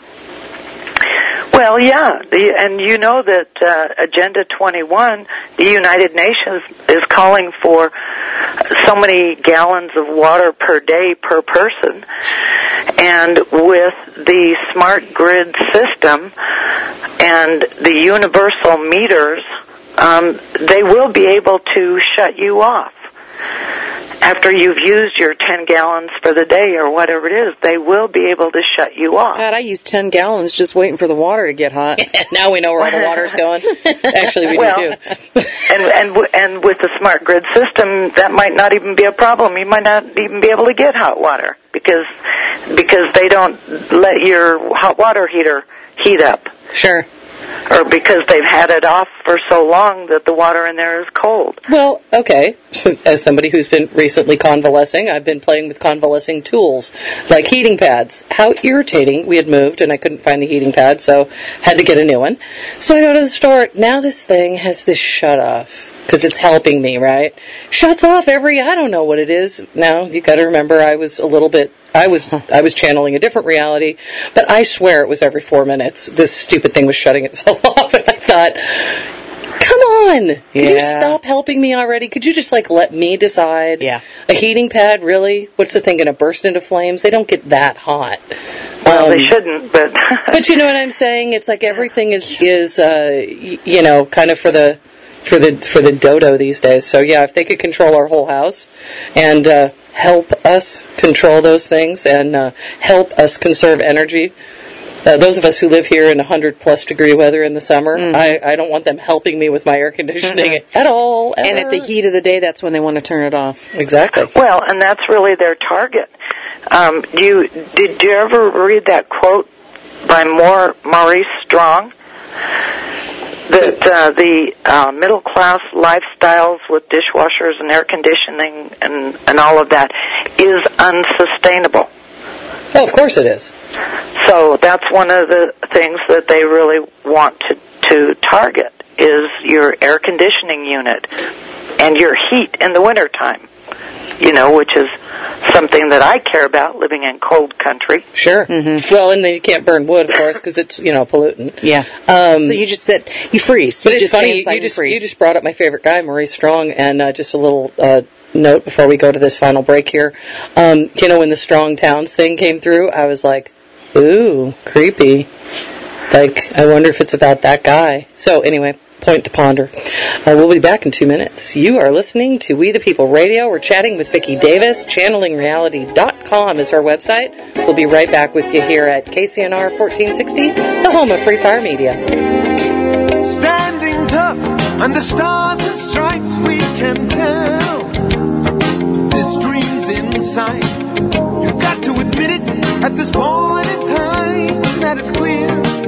Well, yeah, the, and you know that uh, Agenda twenty-one, the United Nations is calling for so many gallons of water per day per person, and with the smart grid system and the universal meters, um, they will be able to shut you off. After you've used your ten gallons for the day or whatever it is, they will be able to shut you off. God, I used ten gallons just waiting for the water to get hot. Now we know where all the water's going. Actually, we well, do too. and, and, and with the smart grid system, that might not even be a problem. You might not even be able to get hot water because because they don't let your hot water heater heat up. Sure. Or because they've had it off for so long that the water in there is cold. Well, okay. So, as somebody who's been recently convalescing, I've been playing with convalescing tools, like heating pads. How irritating. We had moved, and I couldn't find the heating pad, so had to get a new one. So I go to the store. Now this thing has this shut-off, because it's helping me, right? Shuts off every, I don't know what it is. Now, you got to remember, I was a little bit I was I was channeling a different reality, but I swear it was every four minutes. This stupid thing was shutting itself off, and I thought, come on, yeah. Could you stop helping me already? Could you just, like, let me decide? Yeah. A heating pad, really? What's the thing, going to burst into flames? They don't get that hot. Well, um, they shouldn't, but... but you know what I'm saying? It's like everything is, is uh, y- you know, kind of for the... for the for the dodo these days. So yeah, if they could control our whole house and uh, help us control those things and uh, help us conserve energy, uh, those of us who live here in one hundred plus degree weather in the summer, mm-hmm. I, I don't want them helping me with my air conditioning mm-hmm. at all. Ever. And at the heat of the day, that's when they want to turn it off. Exactly. Well, and that's really their target. Um, do you did you ever read that quote by Maur- Maurice Strong? That uh, the uh, middle-class lifestyles with dishwashers and air conditioning and, and all of that is unsustainable. Oh, of course it is. So that's one of the things that they really want to, to target is your air conditioning unit and your heat in the wintertime, you know, which is something that I care about living in cold country. Sure. Mm-hmm. Well, and then you can't burn wood, of course, because it's, you know, pollutant. Yeah. Um, so you just sit, you freeze. But you it's just funny, you, you, just, you just brought up my favorite guy, Maurice Strong, and uh, just a little uh, note before we go to this final break here. Um, you know, when the Strong Towns thing came through, I was like, ooh, creepy. Like, I wonder if it's about that guy. So, anyway, point to ponder. Uh, we'll be back in two minutes. You are listening to We the People Radio. We're chatting with Vicki Davis. channeling reality dot com is our website. We'll be right back with you here at K C N R fourteen sixty, the home of Free Fire Media. Standing tough under stars and stripes, we can tell this dream's inside. You've got to admit it at this point in time that it's clear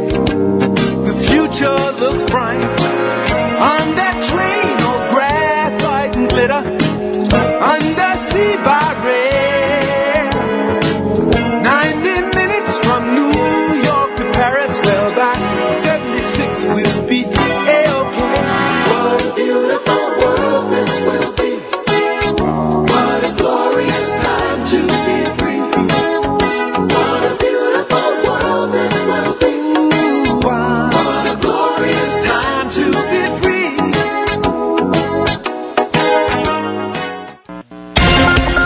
the future looks bright. On that train, all graphite and glitter, undersea barrier. Ninety minutes from New York to Paris, well, by seventy-six we'll be A-OK. What a beautiful world.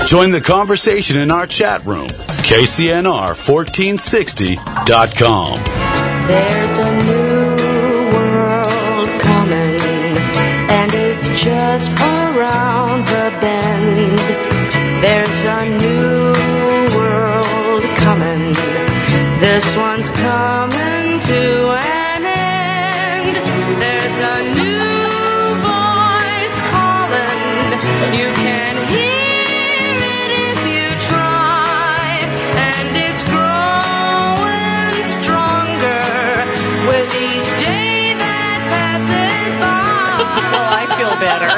Join the conversation in our chat room, K C N R fourteen sixty dot com. There's a new world coming, and it's just around the bend. There's a new world coming. This one's coming to an end. There's a new voice calling. You can hear better.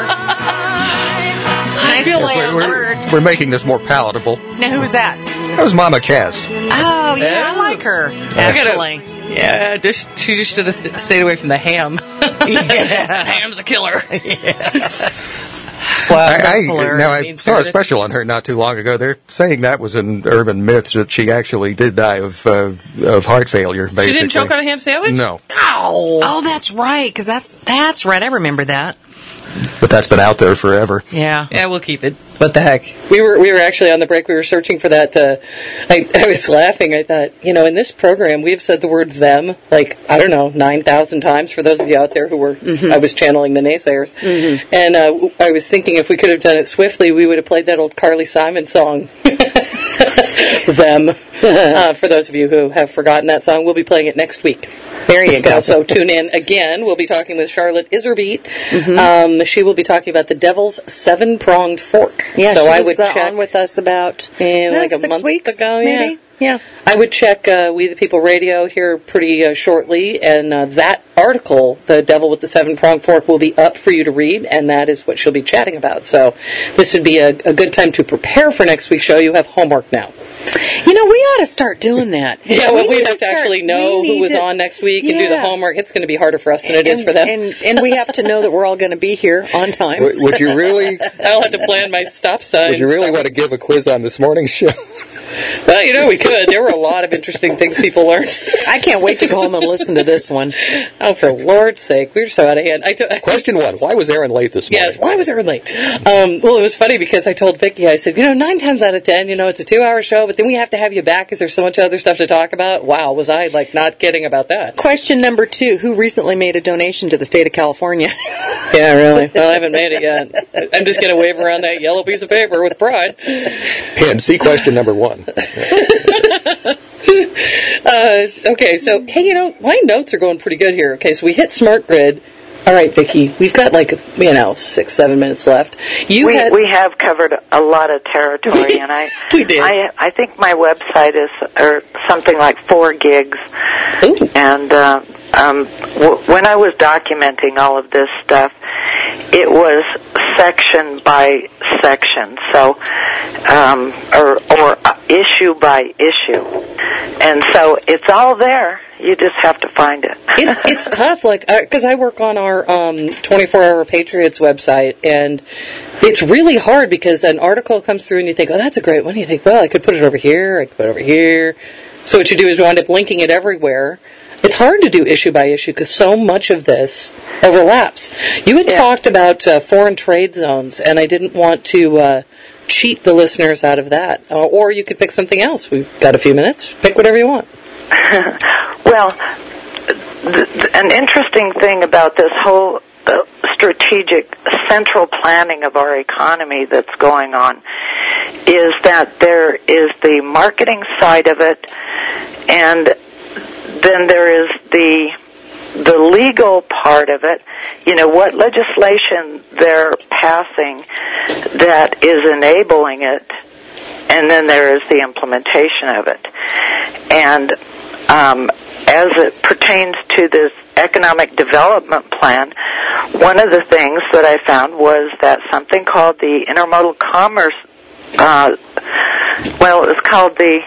I feel like we're, we're, we're making this more palatable. Now, who was that? That was Mama Cass. Oh, yeah, I like her, actually. Yeah, just, she just should have st- stayed away from the ham. Yeah. Ham's a killer. Yeah. Well, I, I, now, I saw a special on her not too long ago. They're saying that was an urban myth, that she actually did die of uh, of heart failure, basically. She didn't choke on a ham sandwich? No. Oh, oh that's right, because that's, that's right. I remember that. But that's been out there forever. Yeah. Yeah, we'll keep it. What the heck? We were we were actually on the break. We were searching for that. Uh, I, I was laughing. I thought, you know, in this program, we have said the word them, like, I don't know, nine thousand times for those of you out there who were, mm-hmm. I was channeling the naysayers. Mm-hmm. And uh, I was thinking if we could have done it swiftly, we would have played that old Carly Simon song. Them. Uh, for those of you who have forgotten that song, we'll be playing it next week. There you go. So tune in again. We'll be talking with Charlotte Iserbeat. Mm-hmm. Um, she will be talking about the Devil's Seven-Pronged Fork. Yeah, so she I was would uh, check on with us about in uh, like a six month weeks ago. maybe. Yeah. Yeah. I would check uh, We the People Radio here pretty uh, shortly, and uh, that article, The Devil with the Seven-Pronged Fork, will be up for you to read, and that is what she'll be chatting about. So this would be a, a good time to prepare for next week's show. You have homework now. You know, we ought to start doing that. Yeah, well, we we'd have to start, actually know who was to, on next week yeah. and do the homework. It's going to be harder for us than it and, is for them. And, and we have to know that we're all going to be here on time. Would, would you really? I'll have to plan my stop signs. Would you really want to give a quiz on this morning's show? Well, you know, we could. There were a lot of interesting things people learned. I can't wait to go home and listen to this one. Oh, for Lord's sake. We were so out of hand. I t- Question one. Why was Aaron late this morning? Yes, why was Aaron late? Um, well, it was funny because I told Vicki, I said, you know, nine times out of ten, you know, it's a two-hour show, but then we have to have you back because there's so much other stuff to talk about. Wow, was I, like, not kidding about that. Question number two. Who recently made a donation to the state of California? Yeah, really. Well, I haven't made it yet. I'm just going to wave around that yellow piece of paper with pride. And see question number one. uh, okay, so, hey, you know, my notes are going pretty good here. Okay, so we hit Smart Grid. All right, Vicki, we've got like, you know, six, seven minutes left. You we, had... we have covered a lot of territory, and I, we did. I, I think my website is or something like four gigs. Ooh. And uh, um, w- when I was documenting all of this stuff, it was section by section, so um, or or uh, issue by issue, and so it's all there. You just have to find it. it's it's tough, like, because I work on our um, twenty-four hour Patriots website, and it's really hard because an article comes through and you think, oh, that's a great one. You think, well, I could put it over here, I could put it over here. So what you do is you wind up linking it everywhere. It's hard to do issue by issue because so much of this overlaps. You had yeah. talked about uh, foreign trade zones, and I didn't want to uh, cheat the listeners out of that. Uh, or you could pick something else. We've got a few minutes. Pick whatever you want. Well, th- th- an interesting thing about this whole uh, strategic central planning of our economy that's going on is that there is the marketing side of it, and then there is the the legal part of it. You know, what legislation they're passing that is enabling it, and then there is the implementation of it. And um, as it pertains to this economic development plan, one of the things that I found was that something called the Intermodal Commerce, uh, well, it was called the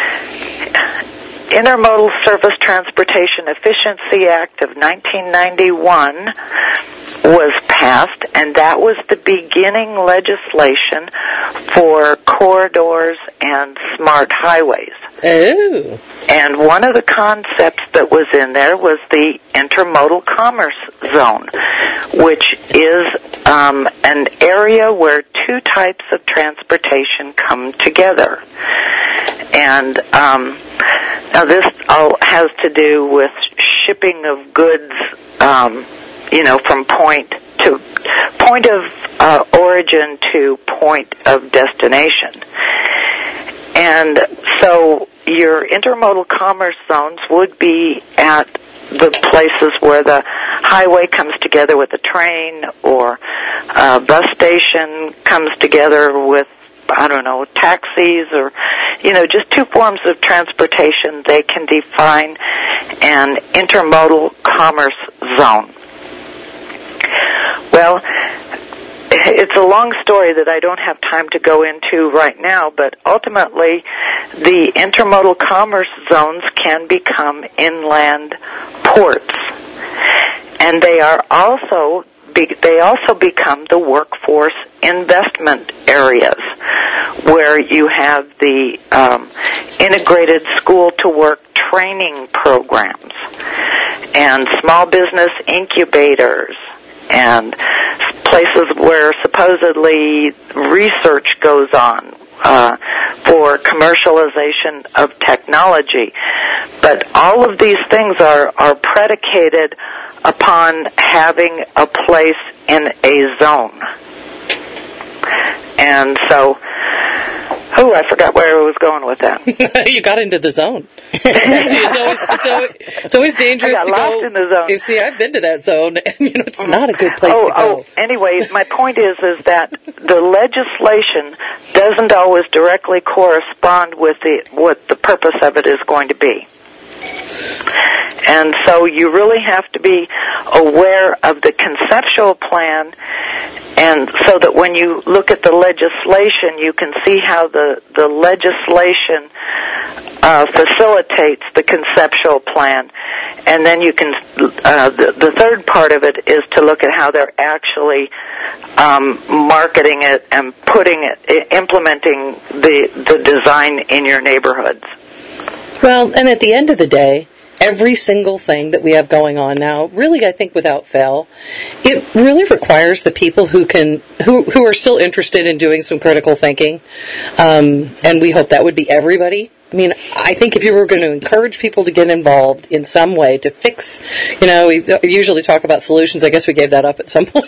Intermodal Service Transportation Efficiency Act of nineteen ninety-one was passed, and that was the beginning legislation for corridors and smart highways. Oh. And one of the concepts that was in there was the Intermodal Commerce Zone, which is um, an area where two types of transportation come together. And um, now this all has to do with shipping of goods, um, you know, from point to point of uh, origin to point of destination. And so your intermodal commerce zones would be at the places where the highway comes together with a train, or a bus station comes together with, I don't know, taxis, or, you know, just two forms of transportation. They can define an intermodal commerce zone. Well, it's a long story that I don't have time to go into right now, but ultimately the intermodal commerce zones can become inland ports. And they are also they also become the workforce investment areas, where you have the um, integrated school-to-work training programs and small business incubators and places where supposedly research goes on uh, for commercialization of technology. But all of these things are, are predicated upon having a place in a zone. And so, oh, I forgot where I was going with that. You got into the zone. See, it's, always, it's, always, it's always dangerous I got to lost go. in the zone. You see, I've been to that zone, and you know it's not a good place oh, to go. Oh, anyway, my point is is that the legislation doesn't always directly correspond with the what the purpose of it is going to be. And so you really have to be aware of the conceptual plan, and so that when you look at the legislation, you can see how the, the legislation uh, facilitates the conceptual plan. And then you can, uh, the, the third part of it is to look at how they're actually um, marketing it and putting it, implementing the, the design in your neighborhoods. Well, and at the end of the day, every single thing that we have going on now, really, I think without fail, it really requires the people who can, who who are still interested in doing some critical thinking, um, and we hope that would be everybody. I mean, I think if you were going to encourage people to get involved in some way to fix, you know, we usually talk about solutions. I guess we gave that up at some point.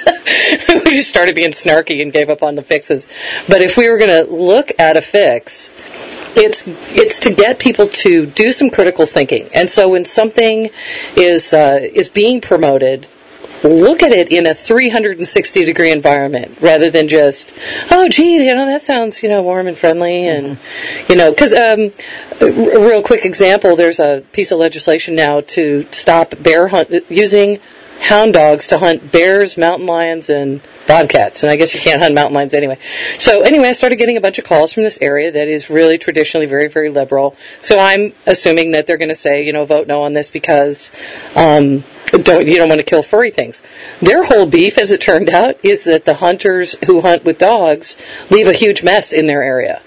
We just started being snarky and gave up on the fixes. But if we were going to look at a fix, It's it's to get people to do some critical thinking, and so when something is uh, is being promoted, look at it in a three hundred sixty degree environment rather than just, oh, gee, you know, that sounds, you know, warm and friendly, and you know, because um, a real quick example, there's a piece of legislation now to stop bear hunt using hound dogs to hunt bears, mountain lions, and bobcats, and I guess you can't hunt mountain lions anyway. So anyway, I started getting a bunch of calls from this area that is really traditionally very, very liberal. So I'm assuming that they're going to say, you know, vote no on this because um, don't you don't want to kill furry things. Their whole beef, as it turned out, is that the hunters who hunt with dogs leave a huge mess in their area.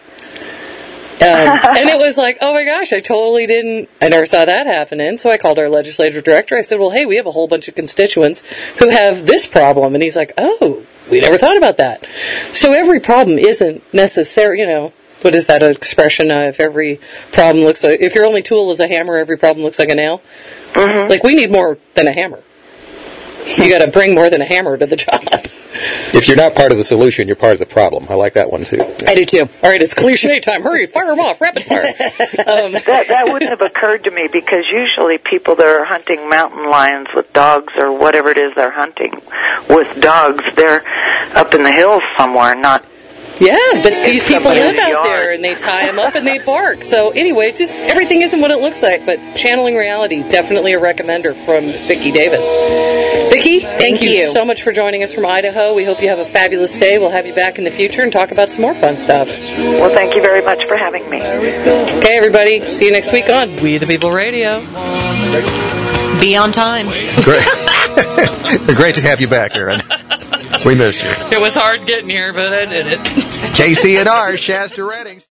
Um, and it was like, oh my gosh, I totally didn't, I never saw that happening. So I called our legislative director. I said, well, hey, we have a whole bunch of constituents who have this problem. And he's like, oh, we never thought about that. So every problem isn't necessary, you know, what is that expression? Uh, if every problem looks like, if your only tool is a hammer, every problem looks like a nail. Mm-hmm. Like, we need more than a hammer. You got to bring more than a hammer to the job. If you're not part of the solution, you're part of the problem. I like that one, too. I do, too. All right, it's cliche time. Hurry, fire them off, rapid fire. Um, that, that wouldn't have occurred to me, because usually people that are hunting mountain lions with dogs or whatever it is they're hunting with dogs, they're up in the hills somewhere, not... Yeah, but these people live out there, and they tie them up and they bark. So anyway, just everything isn't what it looks like, but channeling reality, definitely a recommender from Vicki Davis. Vicki, thank, thank you, you so much for joining us from Idaho. We hope you have a fabulous day. We'll have you back in the future and talk about some more fun stuff. Well, thank you very much for having me. Okay, everybody, see you next week on We the People Radio. Be on time. Great. Great to have you back, Erin. We missed you. It was hard getting here, but I did it. K C N R, Shasta Reddings.